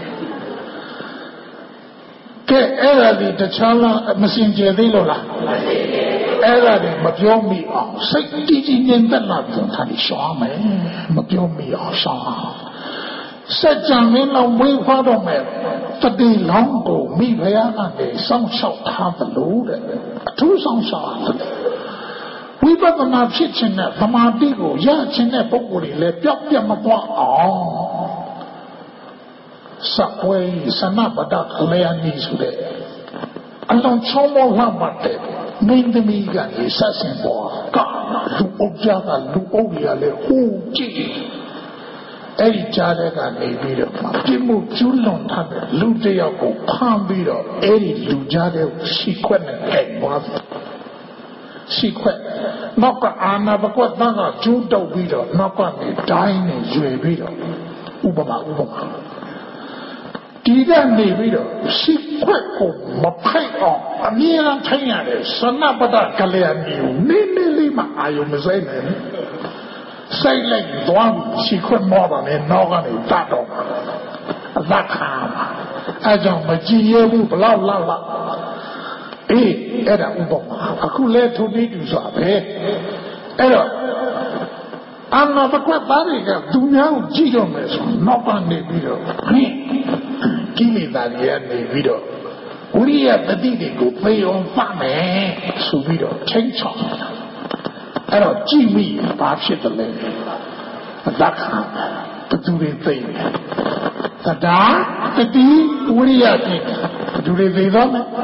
ကဲအဲ့ဒါဒီတခြားလားမစင်ကြယ်သေးလို့လားအဲ့ဒါတွေမပြောမိအောင်စိတ်တည်ငြိမ်သက်လာပြီးထားပြီးရှောင်းမယ်မပြောမိအောင်ရှောင်းအောင်စัจ jam မင်းလောက်မွေးဖွားတော့မယ်တတိလောင်းကိုမိဖုရားကနေစောင့်ရှောက်ထားသလိုတဲ့အထူးဆောင်ရှောက်ရတယ်ဝိပဿနာဖြစ်ခြင်းနဲ့သမာဓိကိုရခြင်းတဲ့ပုဂ္ဂိုလ်တွေလည်းပျောက်ပြတ်မသွားအောင်စကွေးစနပဒကလျာဏီဆိုတဲ့အလုံးချုံမောလှမှတ်တဲ့မင်းသမီးကနေဆက်ဆင်ပေါ်ကလူအုပ်ကြကလူအုပ်ရလေဟိုးကြည့်အဲ့ဒီကြားတဲ့ကနေပြီးတော့ပြစ်မှုကျူးလွန်ထားတဲ့လူတစ်ယောက်ကိုဖမ်းပြီးတော့အဲ့ဒီလူကြားတဲ့ရှိခွက်နဲ့အဲ့သွားရှိခွက်နောက်ကအာနာဘကွက်သားကကျူးတုပ်ပြီးတော့နောက်ကနေဒိုင်းနဲ့ရွယ်ပြီးတော့ဥပမာဒီကနေပြီးတော့ရှိခွက်ကိုမဖိုက်အောင်အမြဲတမ်းထိုင်ရတယ်စနပဒကလျာဏီကိုနေလေးမှအာယုံမစိမ့်နဲ့စိတ်လိုက်သွားရှိခွက်မောပါနဲ့နောက်ကနေတတ်တော့အသက်ခါအဲကြောင့်မကြည်ရဘူးဘလောက်လောက်အေးအဲ့ဒါဥပမာအခုလဲထုံနေတူဆိုပဲအဲ့တော့အနာဘကွက်သားတွေကသူများကိုကြည့်တော့မယ်ဆိုနောက်ကနေပြီးတော့ကိလေသာတွေကနေပြီးတော့ဝိရိယတတိတွေကိုသိအောင်ဖတ်မယ်ဆိုပြီးတော့ချိန်ချောင်းအဲ့တော့ကြည့်မိဘာဖြစ်တယ်လဲအတ္တခါဘသူတွေသိတယ်သဒ္ဒါတတိဝိရိယတိဘသူတွေသိတော့မယ်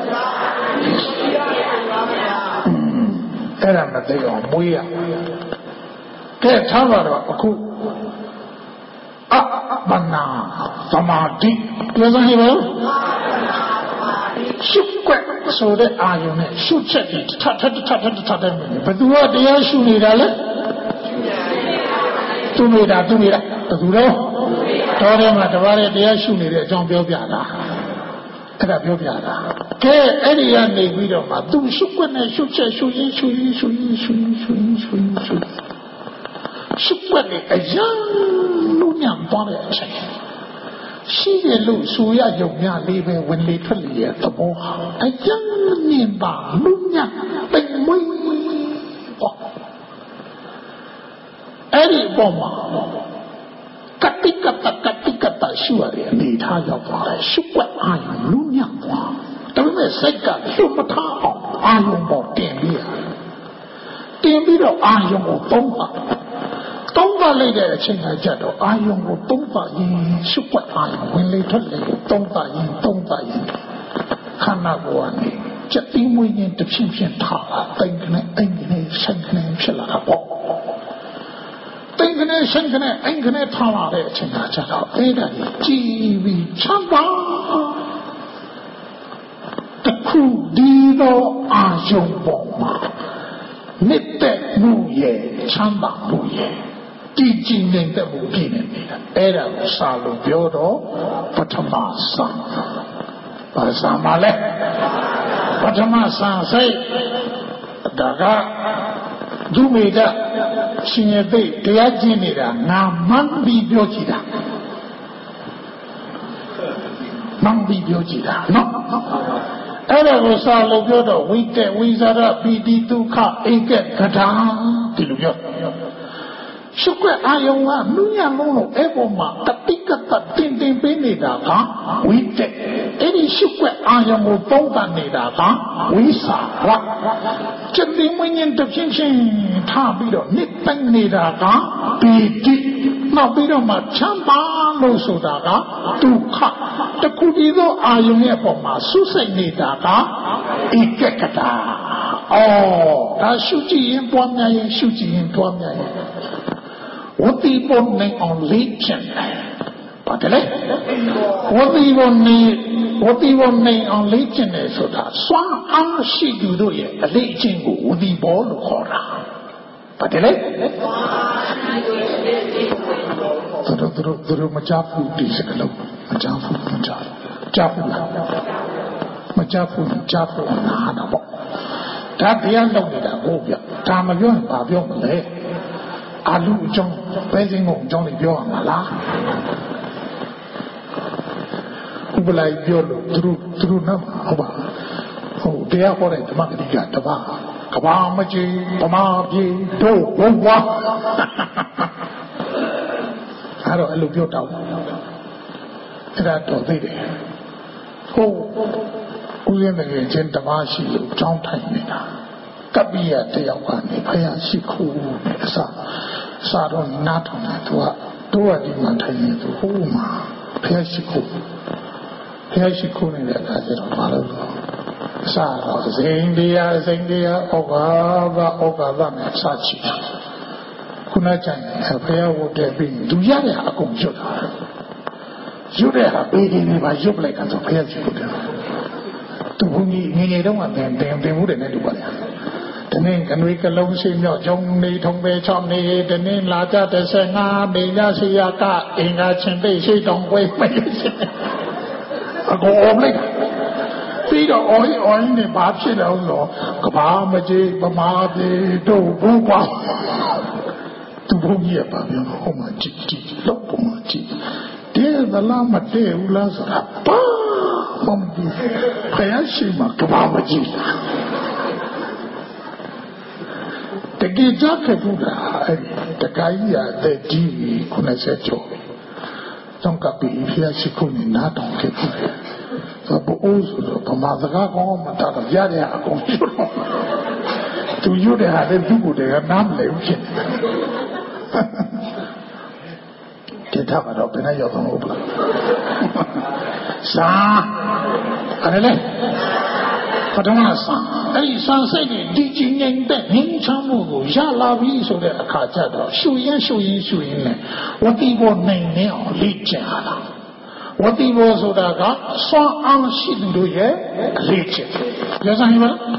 အဲ့ဒါမသိအောင်မွေးရကဲထားပါတော့အခုမနာသမာဓိပြောစမ်းဟဲ့ဘယ်ရှုွက်ဆိုတဲ့အာယုံနဲ့ရှုချက်ပြီးထပ်တဲ့ဘယ်သူကတရားရှုနေတာလဲသူနေတာဘယ်သူတော့တော်တယ်မှာတပါးတဲ့တရားရှုနေတဲ့အကြောင်းပြောပြတာအဲ့ဒါပြောပြတာကဲအဲ့ဒီကနေပြီးတော့မှသူရှုွက်နဲ့ရှုချက်ရှုရင်းရှုွက်နဲ့အရန်လူညံသွားတဲ့အချိန်ရှိတယ်လို့ဆိုရရုံများလေးပဲဝင်လေထွက်လေရဲ့သဘောဟာအရန်မြင်ပါလူညံပိတ်မွေးပေါ့အဲ့ဒီပုံမှာကတိကတရှုရတယ်အနေထားရောက်သွားတယ်ရှုွက်အာရုံလူညံသွားဒါပေမဲ့စိတ်ကလွတ်မထားအောင်အာရုံပေါ်တင်ပြီးတော့အာရုံကိုသုံးပါလိုက်တဲ့အချိန်ကကြတော့အာယုံကိုသုံးပါရင်ရှုပ်ပတ်အာယုံဝင်လေထွက်လေသုံးပါရင်ခန္ဓာကိုယ်ကနေစက်ပြီးမွေးရင်တစ်ဖြည်းထားလာတိမ်ကနေဆိုင်ကနေဖြစ်လာတာပေါ့တိမ်ကနေဆိုင်ကနေအိမ်ကနေထားလာတဲ့အချိန်ကကြတော့အဲ့ဒါကြည်ပြီးချမ်းသာတခုဒီတော့အာယုံပေါ်မှာမြစ်တဲ့မှုရဲ့ချမ်းသာမှုရဲ့တည်ကြည်နေတဲ့မှုပြည့်နေတယ်အဲ့ဒါကိုစာလို့ပြောတော့ပထမဆံ Pasamale Patama Sansai Daga Dumida Sinyate Tiajinida Naman Bibiojida Mang Bibiojida no Era Rosa Lobiodo Wite Wizara Bidi Duka Eke Kata Tilubio Shukwe Ayawa Nuya Mono Eboma Tatika Tintin Benida Wite Any Shukwe Ayamu Boga Nida Wisa Chandi Winyan to Chinchin Tabido Nipping Nida Bidi Now we don't much chamba no sodaga duka the kudido ayune poma susai daga ikekata oh that shuji in tuamya shuji in tuamya what the bonne on legend patele what the bonne on legend is so that swa ang shidu ye legend go the ball hora patele Duru majafu di segala majafu na na bo. Dah dia long ni dah go biar. Dah macam apa biar boleh. Alu jong, pesing jong ni biar malah. Ubulai biar duru nama apa. Oh dia orang itu mak dia apa. Kau macam pemaki tu buah. Haro alubio tau. Era to dide. Ho uyen de chen tamashi lu chong thai ni da. Kapiya tayaw ka ni phaya sikhu ni sa ro ni na thong na tu a di ma thai ni tu ho ma phaya sikhu ni le ka je ro ma lo sa ro zain dia oga me sa chi Kuna chan phaya wo de bin du ya de a kong yut de ha pe de ni ba yut lai kan so phaya sikhu de tu bu ni ni dong a den mu de ne du ba le de ne kan wi ka long sin myo jong ni thong be chom ni de ne la ja de se nga me ya si ya ka in ga chin bei shi dong wei mai shi a go om lai ပြီးတော့အော်ရင်နဲ့ဘာဖြစ်လဲဆိုကဘာမကြီးပမာတိတို့ဘူးကွာသူဘုန်းကြီးကပါပြောဟောမှာကြည့်လောက်ပုံမှာကြည့်တဲ့သလားမတည့်ဘူးလားဆိုတာပါမမဘူးခရရှိမှာကဘာမကြီးတကယ်ကြခဲ့ဘူးလားတကယ်ကြီးရတဲ့ကြီး90ကျော်တော့ကပ်ပြီးဖျက်ရှိခုနေနားတောင်ခဲ့ဘူးဘိုးဆိုတော့ဗမာစကားကောင်းမှတာတော့ရတဲ့အကုန်ကျွတ်တော့သူရွတ်တဲ့ဟာလည်းသူ့ကိုယ်တည်းကနားမလည်ဘူးဖြစ်တယ်တဲ့တာတော့ဘယ်နဲ့ရောက်တော့ဟုတ်လားစာအဲ့လေပထမစာအဲ့ဒီစာစိတ်ကြီးဒီကြီးငြိမ်တဲ့ငြိမ်းချမ်းမှုကိုရလာပြီဆိုတဲ့အခါကျတော့ရှုရင်နဲ့ဝတိဘောနိုင်နေအောင်လေ့ကျင့်ရတာဝတိဘောဆိုတာကစွမ်းအားရှိသူတို့ရဲ့အလေးချက်ပြောစမ်းရပါလား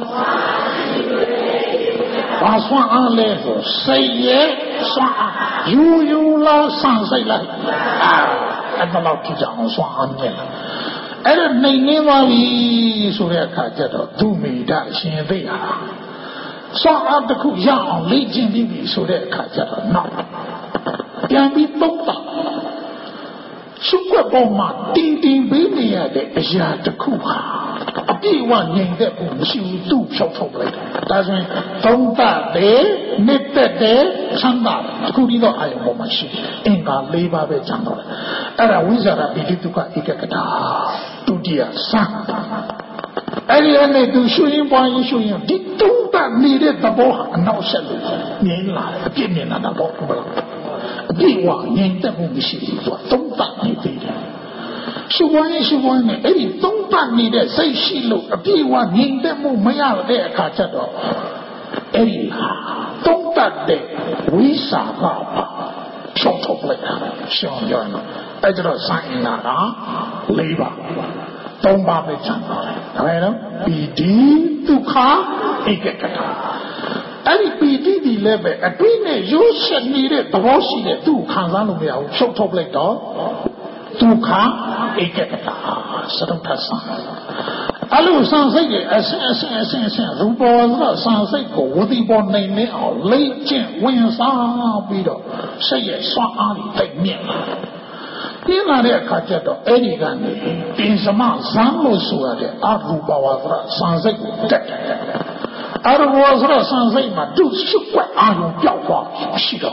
ဘာစွမ်းအားလဲဆိုစိတ်ရဲ့စွမ်းအားယူလာဆန့်စိတ်လိုက်အဲ့တော့ကြည့်ကြအောင်စွမ်းအားနဲ့အဲ့ဒါနိုင်နေပါပြီဆိုတဲ့အခါကျတော့သူမိဒရှင်သိရတာစွမ်းအားတစ်ခုရအောင်လေ့ကျင့်ပြီးပြီဆိုတဲ့အခါကျတော့နောက်ပြန်ပြီးသုံးတာရှုပ်ွက်ပေါ်မှာတင်ပေးနေရတဲ့အရာတစ်ခုဟာအပြည့်အဝငြိမ်သက်ဖို့မရှိဘူးသူ့ဖြောက်ထုတ်လိုက်ဒါဆိုရင်သုံးသပ်တယ်နှစ်သက်တယ်ချမ်းသာတယ်အခုဒီတော့အာယုံပေါ်မှာရှိတယ်အင်္ဂါ၄ပါးပဲကျန်တော့တယ်အဲ့ဒါဝိဇာရပိဋိဒုက္ခဧကကတာဒုတိယစံအဲ့ဒီအနေသူရှုရင်ပွားရင်ရှုရင်ဒီသုံးသပ်နေတဲ့သဘောဟာအနောက်ဆက်လို့ငြိမ်လာတယ်အပြည့်မြင်လာတာပေါ့ဟုတ်လားအပြည့်အဝငြိမ်သက်မှုမရှိဘူးသူကသုံးသပ်နေသေးတယ်ရှုပွားရင်နဲ့အဲ့ဒီသုံးသပ်နေတဲ့စိတ်ရှိလို့အပြည့်အဝငြိမ်သက်မှုမရတဲ့အခါကျတော့အဲ့ဒီသုံးသပ်တဲ့ဝိစာကပါဖြောက်ထုတ်လိုက်တာရှင်းပြောရင်အဲ့ဒါတော့စိုင်းလာတာ၄ပါး၃ပါးပဲကျန်တော့တယ်ဒါပဲနော်ပိဋိဒုက္ခဧကကတာအဲ့ဒီပီတိဒီလည်းပဲအတွင်းနဲ့ရိုးရှက်နေတဲ့သဘောရှိတဲ့သူ့ခံစားလို့မရဘူးဖြုတ်ထုတ်လိုက်တော့ Dukha ekata sarutasa. Alu sansai asin rupa sansai ko wudi bon nei nei ao lei jin wen sa pi do sai ye swa a li tai mian la. Tin la de akha jat do edi kan ni pin sama zan lo so ya de a rupa wa sansai ko tat. A rupa sansai ma du shu kwai a yong piao hua shi do.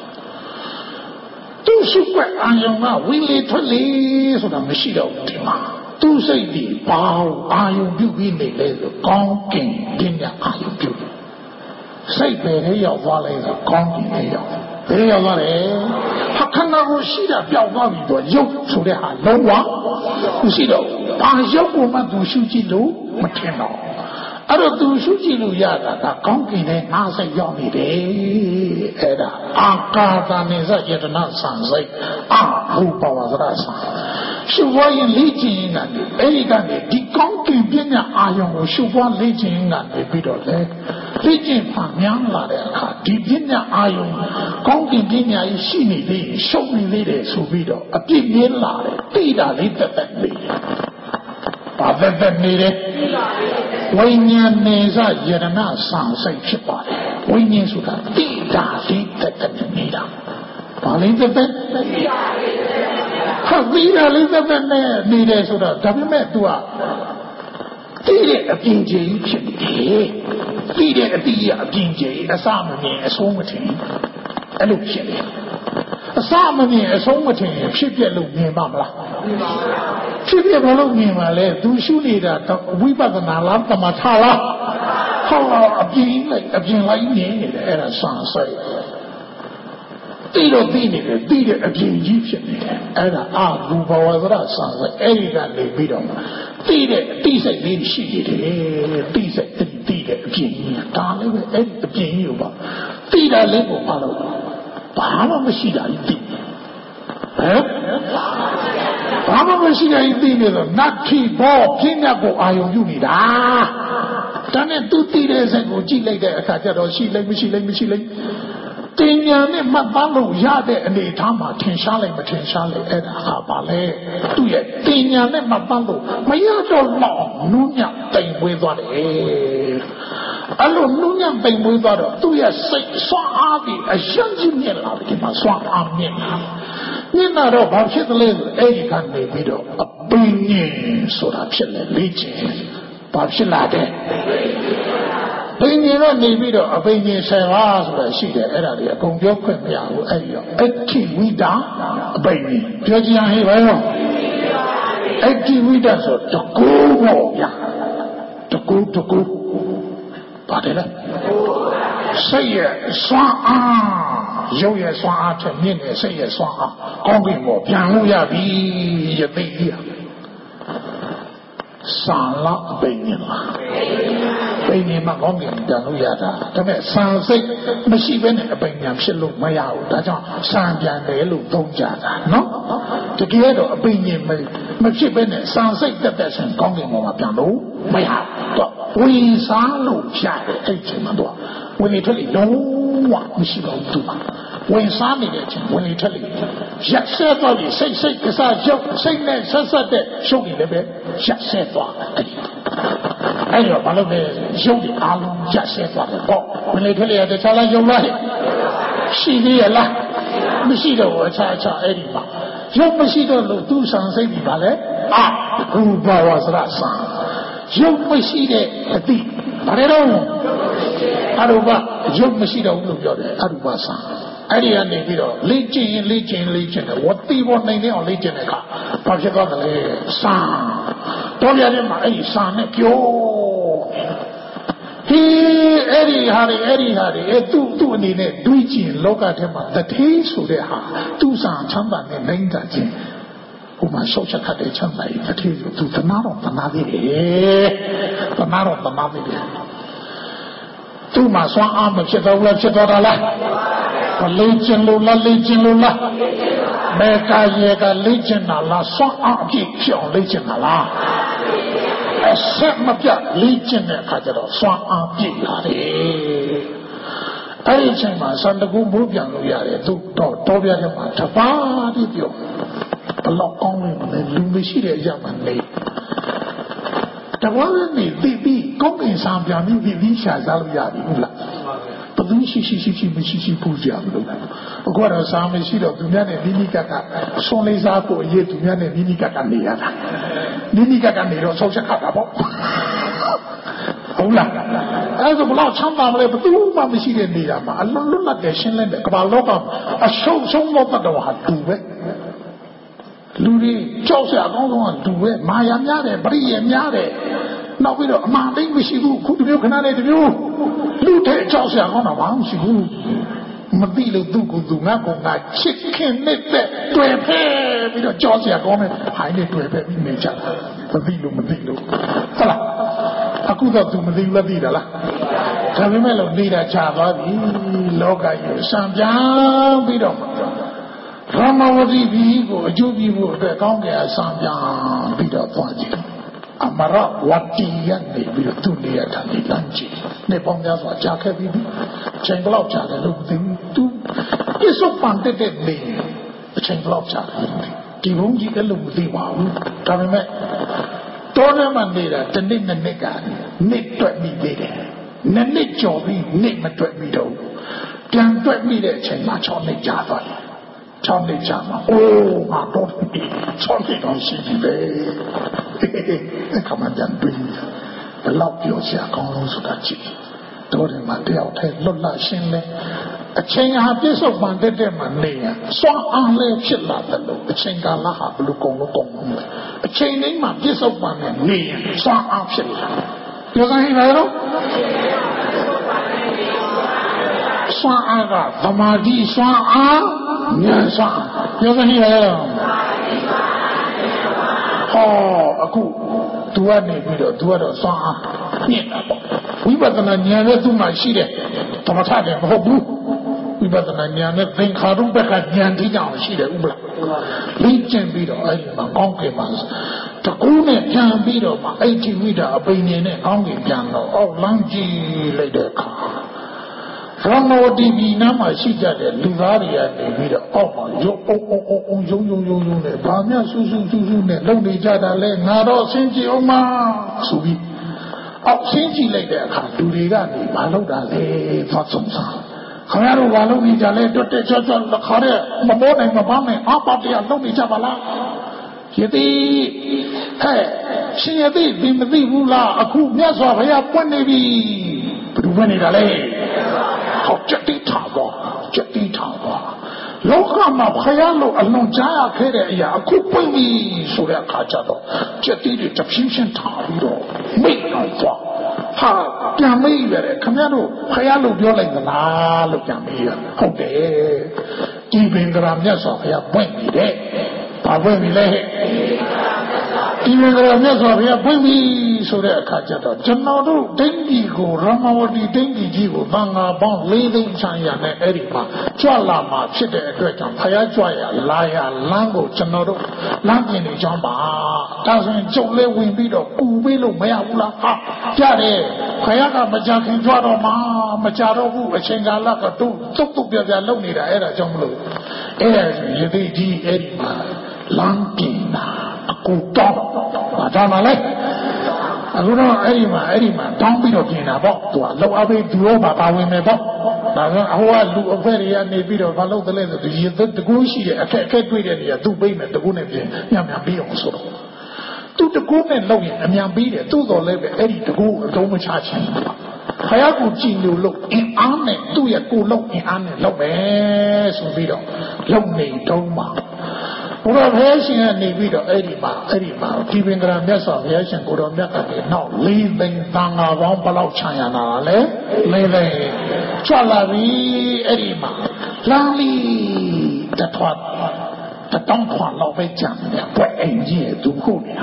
都是怪阿勇啊，为了脱离，说他们洗了的嘛，都是的把阿勇表现来的钢筋变成阿勇表，谁白的要发来的钢筋的要，白的要发来，他看到我洗了表高里头有出来还漏网，不洗了，把小伙们读书记录没听到。 而读书记录下的，他刚给呢，哪是要你的？哎的，阿嘎达呢是也是那三岁，啊，后把我是那三，是我因理解呢的，哎个呢，你刚给别人阿用我是我理解呢的，比如嘞，理解方面啦的看，你别人阿用，刚给别人心里的、手里的，所比如啊，别人啦的，对啦的等等的。 把这个你的，为年你是也是那上岁去把的，为年说的地大地的你的，把你这边，他地大你这边呢，你的说的特别没多啊，地的边界一片的，地的地啊边界一上面说不清，一路片的。 上面说不清，偏偏路明白不啦？偏偏不路明白嘞，读书里的都尾巴的哪拉怎么差了？好，变了一年的，哎了3岁，对了对的，对的变一片的，哎了啊，如果我是那3岁，哎个里边的，对的对谁联系的，对谁对的变一，当那个哎变有吧，对的那个把了。 把我们西凉一地，哎，把我们西凉一地呢，那提包偏那个阿勇有你的，当然都地的生活积累的，大家都西累不西累不西累，对娘呢慢慢路下的，你他妈停下来没停下来，哎，好吧嘞，对呀，对娘呢慢慢路，没有叫老奴娘等回သွား的。 而农业并不到的，都要谁刷阿的，相信面老的嘛，刷阿面啦。你那到把片子来，哎，看那边的，百年说他片来理解，把片来的。百年了那边的，百年才华说的是的，哎那里公标快没有，哎呦，哎听伟大，百年，就这样一回喽。哎听伟大说，就高我呀，就高。 把的了，谁也刷啊，有也刷啊，全面的谁也刷啊，讲给我偏路呀比也没一样，3了百年了，百年嘛讲给偏路呀的，他们3岁没西边那个百年是路没有，他讲3边的路东家的，喏，这个都百年没西边的3岁的代生讲给我嘛偏路没有。 为啥路下的爱情那多？为了这里有啊，不是老多嘛？为啥你的钱？为了这里，下山到里谁个啥叫谁呢？啥的兄弟那边下山到哎呦，把那边兄弟阿龙下山到的包，为了这里的查了有了，是的也了，不是的我查哎的吧，要不是的路途上谁的吧嘞？啊，不把我是那上。 有没西的地，哪里弄？阿鲁巴有没西的我们叫的阿鲁巴山，哎呀那边的雷震的，我地方那边雷震的卡，把这个嘞山，多边的嘛哎山那叫，嘿哎哩哈的，哎都你呢对劲老家的嘛，那天数的哈，都上长板的能干劲。 我们手下看的成来，他听就都哪弄的，都马上阿们接到他了，雷震路了，每个月的雷震了，双阿比叫雷震了，什么叫雷震呢？他叫做双阿比了的。哎，这嘛，上那个目标路呀的，都到边的嘛，他发的表。 Block only, Lumishi, Yamane. The one they come in some Yami, Visha Zalvia, but then she Puja. What a Sami Shido, Dunyane, Ninica, Sonezapo, yet Dunyane, Ninica Candiana. Ninica Candido, social catabo. As a block, some family, but two mammy she didn't need a man. I don't like the Shinland, about Loka, a show some more than what to it. Ludi, Joseph, I don't want to do it. Maya Yade, Bri and Yade. Now we don't mind English, you could you can add you. Lute, Joseph, on a mouse, you. Madilo do Nago, like chicken, knit that, to a pair with a Joseph on it. I need to have a nature. Madilo. I could have to Madila Didala. Camelo Dida Chava, Loga, Sanja, Bidom. Ramawati Vigo, Jubigo, the Conga, Sanja, Vida Faji. Amara, Wati, and they will do the Lanchi. Nepongas or Jacka, Chamber of Jacka, do is so funded name. The Chamber of Jacka. Tivungi Eludiwa, Tamame. Donna Mandela, the name the nigga, Nick to me there. Nick Joby, Nick Matwedo. Can to me there, Chamber Chonic Java. Charlie Jama, oh, my God, Charlie don't see the come and breathe. The love you see a conus of that chick. Told him my dear, look like Shinley. A chain had this of my dead man, so I left Chilla, the chain Galaha, look on. A chain in my this of my name, so I'm Chilla. You can hear Swaga, the Madi Swa. Yes, you can hear oh, do I need to do it? We better than Yana do my sheet. Tomataka, Hobu. We better than Yana think Harum Becca Yanti down sheet. Legion beat my conquer months. The Gune can beat my 80 meter opinion and conquer piano. Oh, Langi later car. From no divina, my sister, Livaria, the oh, yo, Pamia, Susu, Lodi Jada, Nado, Sinji, Oma, Subi. Oh, Sinji later, do the Gani, Maloda, Fatsumsa. Kamaru, Valoni, Jale, Dote, the Kare, Mabone, Mabame, Apati, and Lodi Jabala. Yeti, hey, she had been the Vula, a cool Nasa, Panavi, but when it allay. Jetty Tower. Loka Hayalo alone Jaya Kere, a coupon so that Kachado, Jetty the Egyptian Tower, make no fall. Ha, Yamay, Camero, Hayalo Biola, the La, look at me, okay. Keeping the Ramjas of here, when we there, when we lay. Even the Ramjas of here, when we so that Kachado, Janado, Dendigo, Ramawati, Dendigo, Banga, Bon, Leading China, Erima, Chalama, Chita, Payajoya, Laya, Lango, Janado, Langini Jamba, doesn't Jole Wimbido, Ubilo, Mayula, Jare, Payaka, Majakin, Jadoma, Machado, Chengala, Tuku, Lonida, Era Jumbo, Era, Yedi, Erima, Langina. Madame, I don't know, Erima, don't be looking about to a low away to Oba women. I do a very maybe of a low the leather to you, the goosey, I can't read any, do payment, the woman, Yambi also. To the good and loving, and Yambi, to the level, Eddie to go, don't much charging. Hayaku Jin, you look in Arne, do you go look in Arne, low ass, Lonely, Doma. Ura Hessian and Nibido, Erima, keeping the Messa of Hessian, good on Mecca, no, leaving Tanga, Wampalo, China, Lele, Chalavi, Erima, Lali, the twat, the Tonquan Lovejan, what a year to Hunia.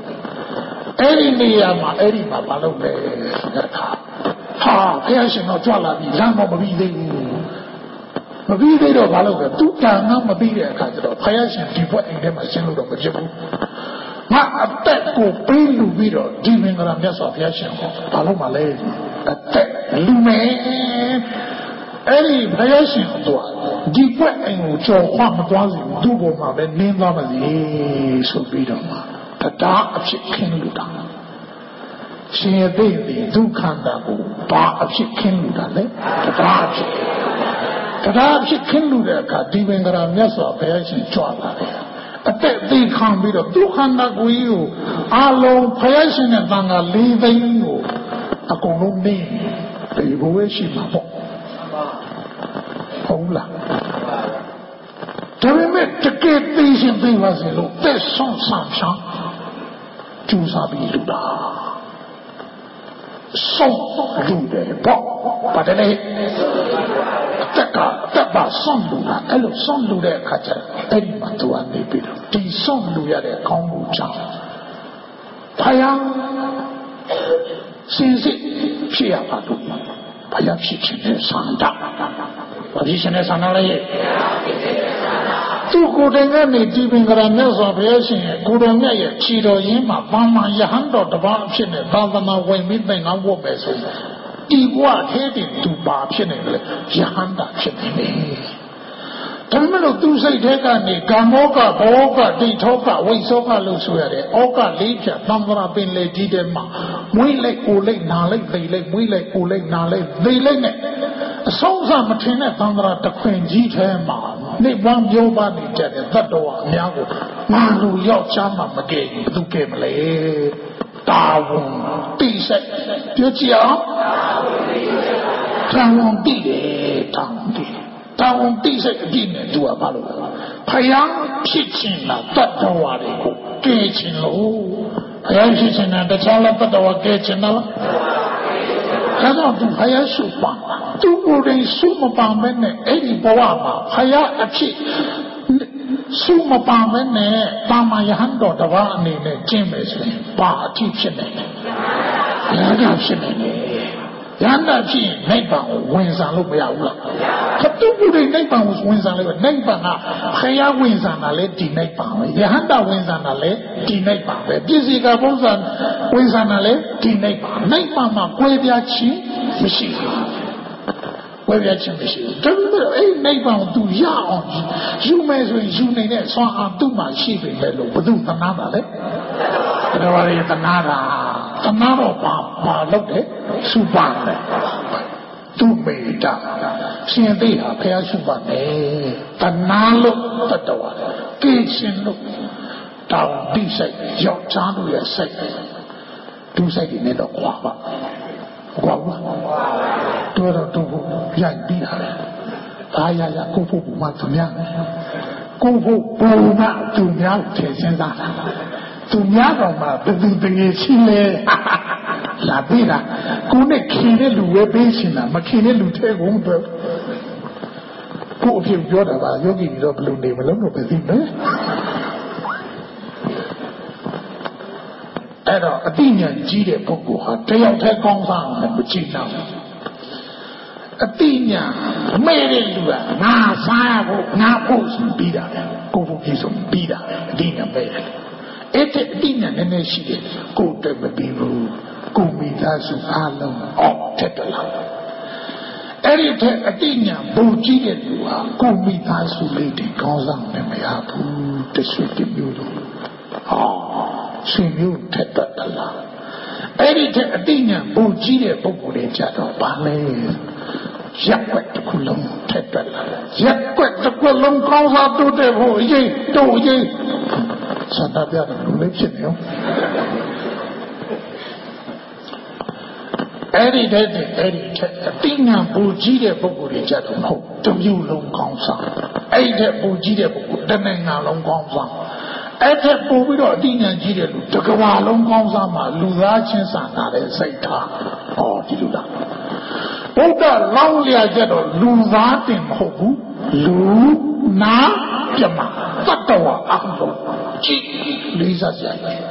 Erima, Balobe, ha, Hessian or Chalavi, Lamo, Maybe they don't follow two times, maybe they are kind of pious and people in them a single of a jibble. Not a tech will pay you video, giving a mess of Yashin, follow my lady. A tech, Lume, Any variation to deep and Joe Hunt do go my name normally so be them. The dark of King Luda. She a baby do Kandago, bar of King Luda, the dark. The dark King Luda, Diving Ramesa, Variation Joa. They can't be the Duhana Guyu, Alo, Payashin and Danga, leaving you. A common name, they go where she Hola. Tell me to get these in things as a look. There's some sunshine. Jusabi Luda. So do they but they Taba son Luda, hello, son Luda Kaja, Eddie Matua Nibido, the son Luda Kongo Chang. Paya since it, she apatu. Paya Shichin Santa. Position is another. Two good and any deep in the nose of Yashin, good on me, Chido Yima, Bama Yahando, the Barpshin, Bavana, when midnight and war vessels. Iwa heading to Barpshin, Yahanda Chimney. Terminal do say Tegani, Gamoka, Boga, Ditoka, Wisoka, Lusuere, Oka, Leja, Namra bin Lady Dema, we like Ule, Nale, they like, we like Ule, Nale, they like. Songs are Matina, Namra, the Queen Gitema, they want your body, that door, Yago, Manu, Yochama, Magay, Dukemle, Tawon, Tisa, Putia, Tawon, Dide, Tawon. Tawon Tisa didn't do a balo. Payang kitchen, that door, kitchen low. Payang kitchen and the Chalapata kitchen. Cannot do Paya Supa. Two wooden Suma Pamene, Eddie Boama, Paya Achi Suma Pamene, Pama Yahando, the Vani, Jimmy's, Bar Tipshin. Yanda G, neighbor wins and look out. Katubu neighbor was wins and live. Neighbor, Haya wins and a lady neighbor. Yanda wins and a lady neighbor. Dizzy Gabozan wins and a lady neighbor. Neighbor, where they are cheap, machine. Where they are cheap machine. A neighbor do ya on you may you name it, so I'll do my sheep in Bello, but do the nada. The nada. The nada, Papa, look at Subane. Tu me da. See, they are Pia Subane. The Nalo, the door. Kitchen look. Down this side. Your child will say. Tu say in the Guava. Guava. Do Yan Bina. Aya Kufu Matunya. Kufu Buna to Yang Tensana. To Yagama, the thing is Chile. La Bina, Kune Kine Lue Basina, Makine Lute Wumper. Go if you've got about Yogi, you don't blue name alone, but think, a Dinian Gide Poku, Tail Tekong and Buchina. A Dinian, Made Na Sago, Na Post, Bida, go for his own Bida, Dinian made. Ete Dina and she did go to the people, go meet us alone, or Tetala. Erite Adina, Bojid, go meet us who lady goes on and may have the sweet mule. Oh, she knew Tetala. Erite Adina, Bojid, Bogore Jado, Ballet. Jacquet Kulum Tetala. Jacquet the Kulum calls out to the whole ye, do ye. Santa Biana, religion. Eddie, Tina Bujide Boguri Jadon, to you long consa. Ede Bujide Bogu, the Nana long consa. Ede Bobido Dina Gidu, the Gawa long consa, Lurachin Santa, and Saita. Oh, did you that? Oda lonely Jado, Luzatin Hobu, Lu Na Jama, Tatawa Ambo. Lisa said,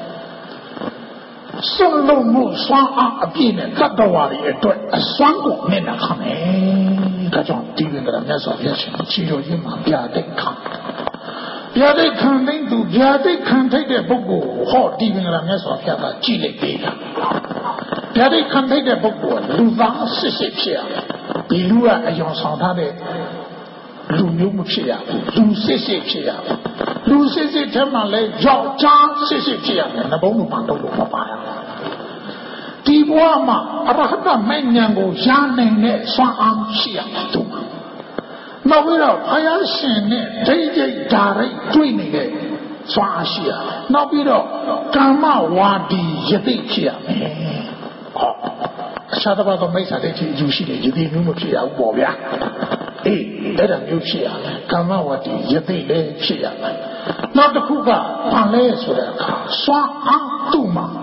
Solo Mu Swan a pin and Tatawari, a swango Nena Kame. Gajon, Divin, the mess of Yashin, Chido Yima, Biade Kan. Biade Kan to Biade Kan take a book, hot Divin, the mess of Yaba, Chile Beta. Biade Kan take a book, Luva Sisipia. ဒီလူကအယောင်ဆောင်ထားတဲ့လူမျိုးမဖြစ်ရဘူးလူစစ်စစ်ဖြစ်ရဘူးလူစစ်စစ်ထဲမှာလဲယောက်ျားစစ်စစ်ဖြစ်ရမယ်နှဘုံးလိုမှတော့လို့မပါရဒီဘဝမှာအရဟတမေညာကိုရနိုင်တဲ့စွမ်းအားရှိရမယ်သူနောက်ပြီးတော့ဘုရားရှင်နဲ့ဒိဋ္ဌိဓာရိတွေ့နေတဲ့စွမ်းအားရှိရမယ်နောက်ပြီးတော့ကာမဝါဒီယသိဖြစ်ရမယ်အခြားတစ်ပါးသောမိစ္ဆာဒိဋ္ဌိယူရှိတဲ့ယသိမျိုးမဖြစ်ရဘူးပေါ့ဗျာအေးအဲ့ဒါမျိုးဖြစ်ရမယ်ကာမဝါဒီယသိလည်းဖြစ်ရမယ်နောက်တစ်ခုကဘာလဲဆိုတဲ့အခါစွမ်းအားသူ့မှာ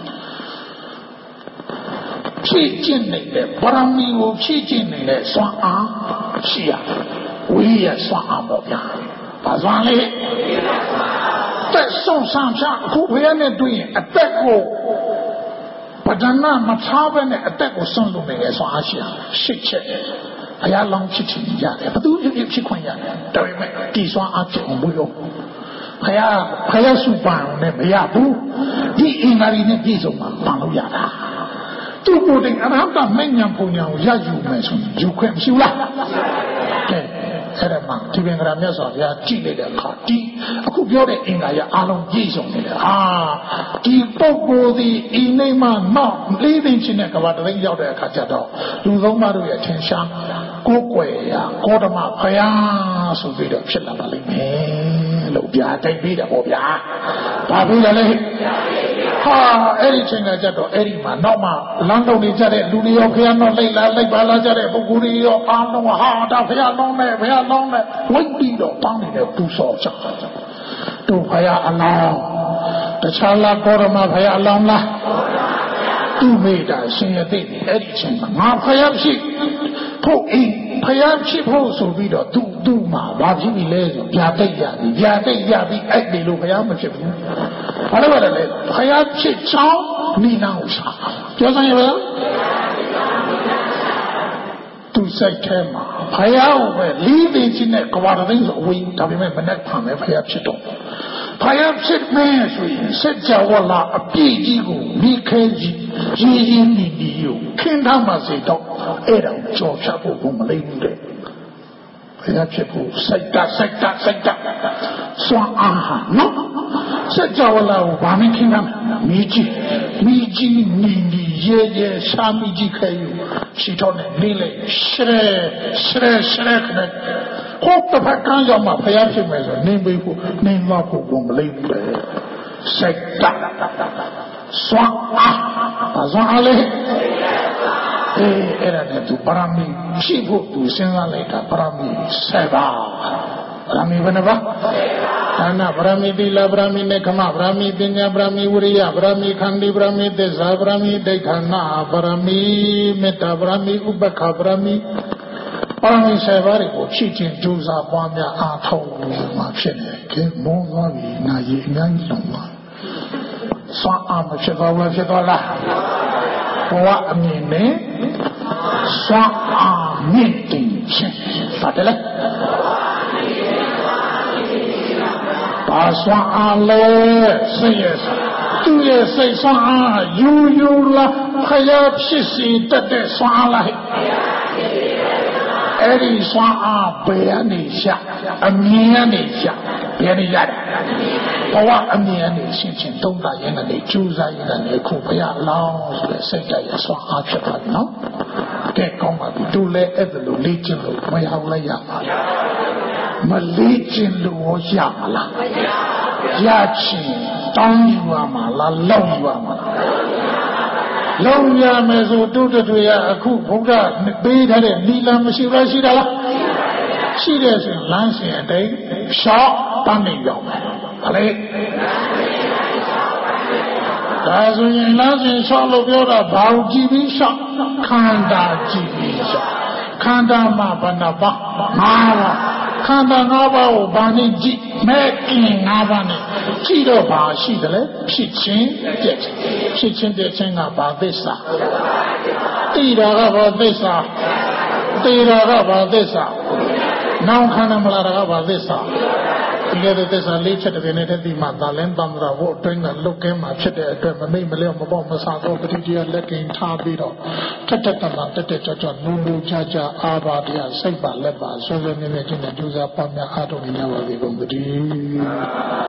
ဖြည့်ကျင့်နေတဲ့ဗရမီကိုဖြည့်ကျင့်နေတဲ့စွမ်းအားရှိရဝိရိယစွမ်းအားပေါ့ဗျာဘာစွမ်းလဲတက်ဆုံးဆံချအခုဘုရားနဲ့တွေ့ရင်အသက်ကိုပဒနာမထားဘဲနဲ့အသက်ကိုဆုံးလို့နေတဲ့စွမ်းအားရှိရရှစ်ချက်ဘုရားလောင်းဖြစ်ချင်ရတယ်ဘသူဖြစ်ခွင့်ရတယ်ဒါပေမဲ့ဒီစွမ်းအားဖြစ်အောင်ဘုရားဘုရားစုပန်နဲ့မရဘူးဒီအင်္ဂါရီနဲ့ပြည့်စုံမှပန်လို့ရတာသူ့ကိုယ်တိုင်အရဟတမဉ္ဇဉ်ပုံညာကိုရယူမယ်ဆိုရင်ယူခွင့်မရှိဘူးလားကဲအဲ့ဒါမှဒီပင်ကရာမြတ်စွာဘုရားကြည့်လိုက်တဲ့အခါဒီအခုပြောတဲ့အင်္ဂါရအလုံးပြည့်စုံနေတယ်ဒီပုဂ္ဂိုလ်ဒီအိနေမှာနောက်လေးသိချင်းတဲ့ကဘာတသိရောက်တဲ့အခါကျတော့လူသုံးပါးတို့ရဲ့ထင်ရှားကိုယ်ွယ်ရာကောဓမဘုရားဆိုပြီးတော့ဖြစ်လာပါလိမ့်မယ်လို့ပြတိုက်ပြီးတယ်ပေါ့ဗျာဘာပြီးလဲအဲ့ဒီချိန်ကကြတော့အဲ့ဒီမှာနောက်မှလမ်းလုံးနေကြတဲ့လူတွေရောဘုရားတော့လိုက်ပါလာကြတဲ့ပုဂ္ဂိုလ်တွေရောအားလုံးဟာဒါဘုရားလုံးနဲ့ဝိတ်ပြီးတော့ပေါင်းနေတဲ့ပူစော်ကြတို့ဘုရားအလောင်းတခြားလားကောရမဘုရားအလောင်းလားသူမိတာရှင်ရသိအဲ့ဒီချိန်မှာငါဘုရားဖြစ်ဖို့ဘုရားဖြစ်ဖို့ဆိုပြီးတော့သူ့မှာဘာဖြစ်ပြီလဲဆိုဗျာတိတ်ရပြီအဲ့ဒီလိုဘုရားမဖြစ်ဘူးဘာလို့လဲဘုရားဖြစ်ချောင်းနိနာဥစားပြောစမ်းရပါသူစိတ်ထဲမှာဘုရားကိုပဲလေးသိချင်းနဲ့ကဘာသိန်းဆိုအဝေးဒါပေမဲ့မနဲ့ဖန်ပဲဘုရားဖြစ်တော့ဘုရားဖြစ်မယ်ဆိုရင်စัจ java လာအပြည့်ကြီးကိုမိခဲကြီးရင်းနေကိုခင်းထားမှစေတော့အဲ့ဒါကိုကြော်ဖြတ်ဖို့ဘုံမလိမ့်ဘူးတဲ့ဘုရားဖြစ်ဖို့စိတ်တစွမ်းအားဟာနော်စัจ java လာကိုဘာမင်းခင်းထားမိကြီးရဲရှားမိကြီးခဲယူရှိတော့နေလေရှရဲခနဲ့ဟုတ်တဲ့ဘက်ကရောက်မှဘုရားဖြစ်မယ်ဆိုနေပေးဖို့နေမဖို့ဘုံမလိမ့်ဘူးလေစိတ်တစွမ်းအားဘာစွမ်းအားလဲအဲ့ဒါနဲ့သူပရမီရှိဖို့သူစဉ်းစားလိုက်တာပရမီ7ပါးပရမီဘယ်နှပါးဒါနပရမီသီလပရမီနေခမပရမီပညာပရမီဝိရိယပရမီခန္တီပရမီသစ္စာပရမီဒိဋ္ဌာနာပရမီမေတ္တာပရမီဥပ္ပခပရမီပရမီ7ပါးကိုဖြည့်ခြင်းကြိုးစားပွားများအားထုတ်မှဖြစ်နေခင်မုန်းသွားပြီနာရီအများကြီးလုံးပါစွမ်းအားမဖြစ်တော့ဘူးဖြစ်တော့လားဘဝအမြင်နဲ့စွမ်းအားမြင့်တင်ခြင်းပါတယ်လေဘာစွမ်းအားလဲစိတ်ရဲ့သူ့ရဲ့စိတ်စွမ်းအားယူလားခရဖြစ်စီတတ်တဲ့စွမ်းအားလားအဲ့ဒီစွမ်းအားဘယ်ကနေရှာအမြင်ကနေရှာဘယ်နေရတယ်ဘဝအမြင်ကနေရှင်းချင်းသုံးတာရင်လည်းကျူးစားရင်လည်းခုဘုရားလောင်းဆိုတဲ့စိတ်တရားစွမ်းအားဖြစ်ပါနော်ကဲကောင်းပါပြီသူလည်းအဲ့ဒါလိုလေ့ကျင့်လို့မရဘူးလည်းရပါလားမလေ့ကျင့်လို့ရပါလားရချင်တောင်းယူရမှာလားလောက်ယူရမှာလားလုံးရမယ်ဆိုတုတ်တွေရအခုဘုရားပေးထားတဲ့နီလမရှိလားရှိတာလားရှိတယ်ဆိုရင်လမ်းစဉ်အတိုင်းရှော့ပန်းနေရောက်မယ်ဟာလေဒါဆိုရင်လမ်းစဉ်ရှော့လို့ပြောတာဘာကိုကြည့်ပြီးရှော့ခန္ဓာကြည့်ပြီးရှော့ခန္ဓာမှာဘယ်နှပါး5ပါးခန္ဓာ5ပါးကိုဘာနဲ့ကြည့်မဲ့အင်း5ပါးနဲ့ကြည့်တော့ဘာရှိတယ်လဲဖြစ်ချင်းပြည့်ဖြစ်ချင်းပြည့်ချင်းကဘာသစ္စာတိတာကဘာသစ္စာတေတာကဘာသစ္စာနောင်ခန္ဓာမလာတာကဘာသစ္စာဒီလိုသစ္စာ၄ချက်တည်းနဲ့တည်းမှသာလင်းတမ်းတာဘို့အတွင်းကလုတ်ကင်းမှာဖြစ်တဲ့အတွက်မမိတ်မလျော့မပေါ့မဆာတော့ပဋိတရားလက်ကင်ထားပြီးတော့ထက်ထက်တန်တန်တက်တက်ကြွကြွနုံနုံချာချာအားပါတရားစိတ်ပါလက်ပါဆွေးဆွေးမြဲမြဲချင်းနဲ့ကြိုးစားပွားများအားထုတ်နေကြပါစေကုန်သတည်း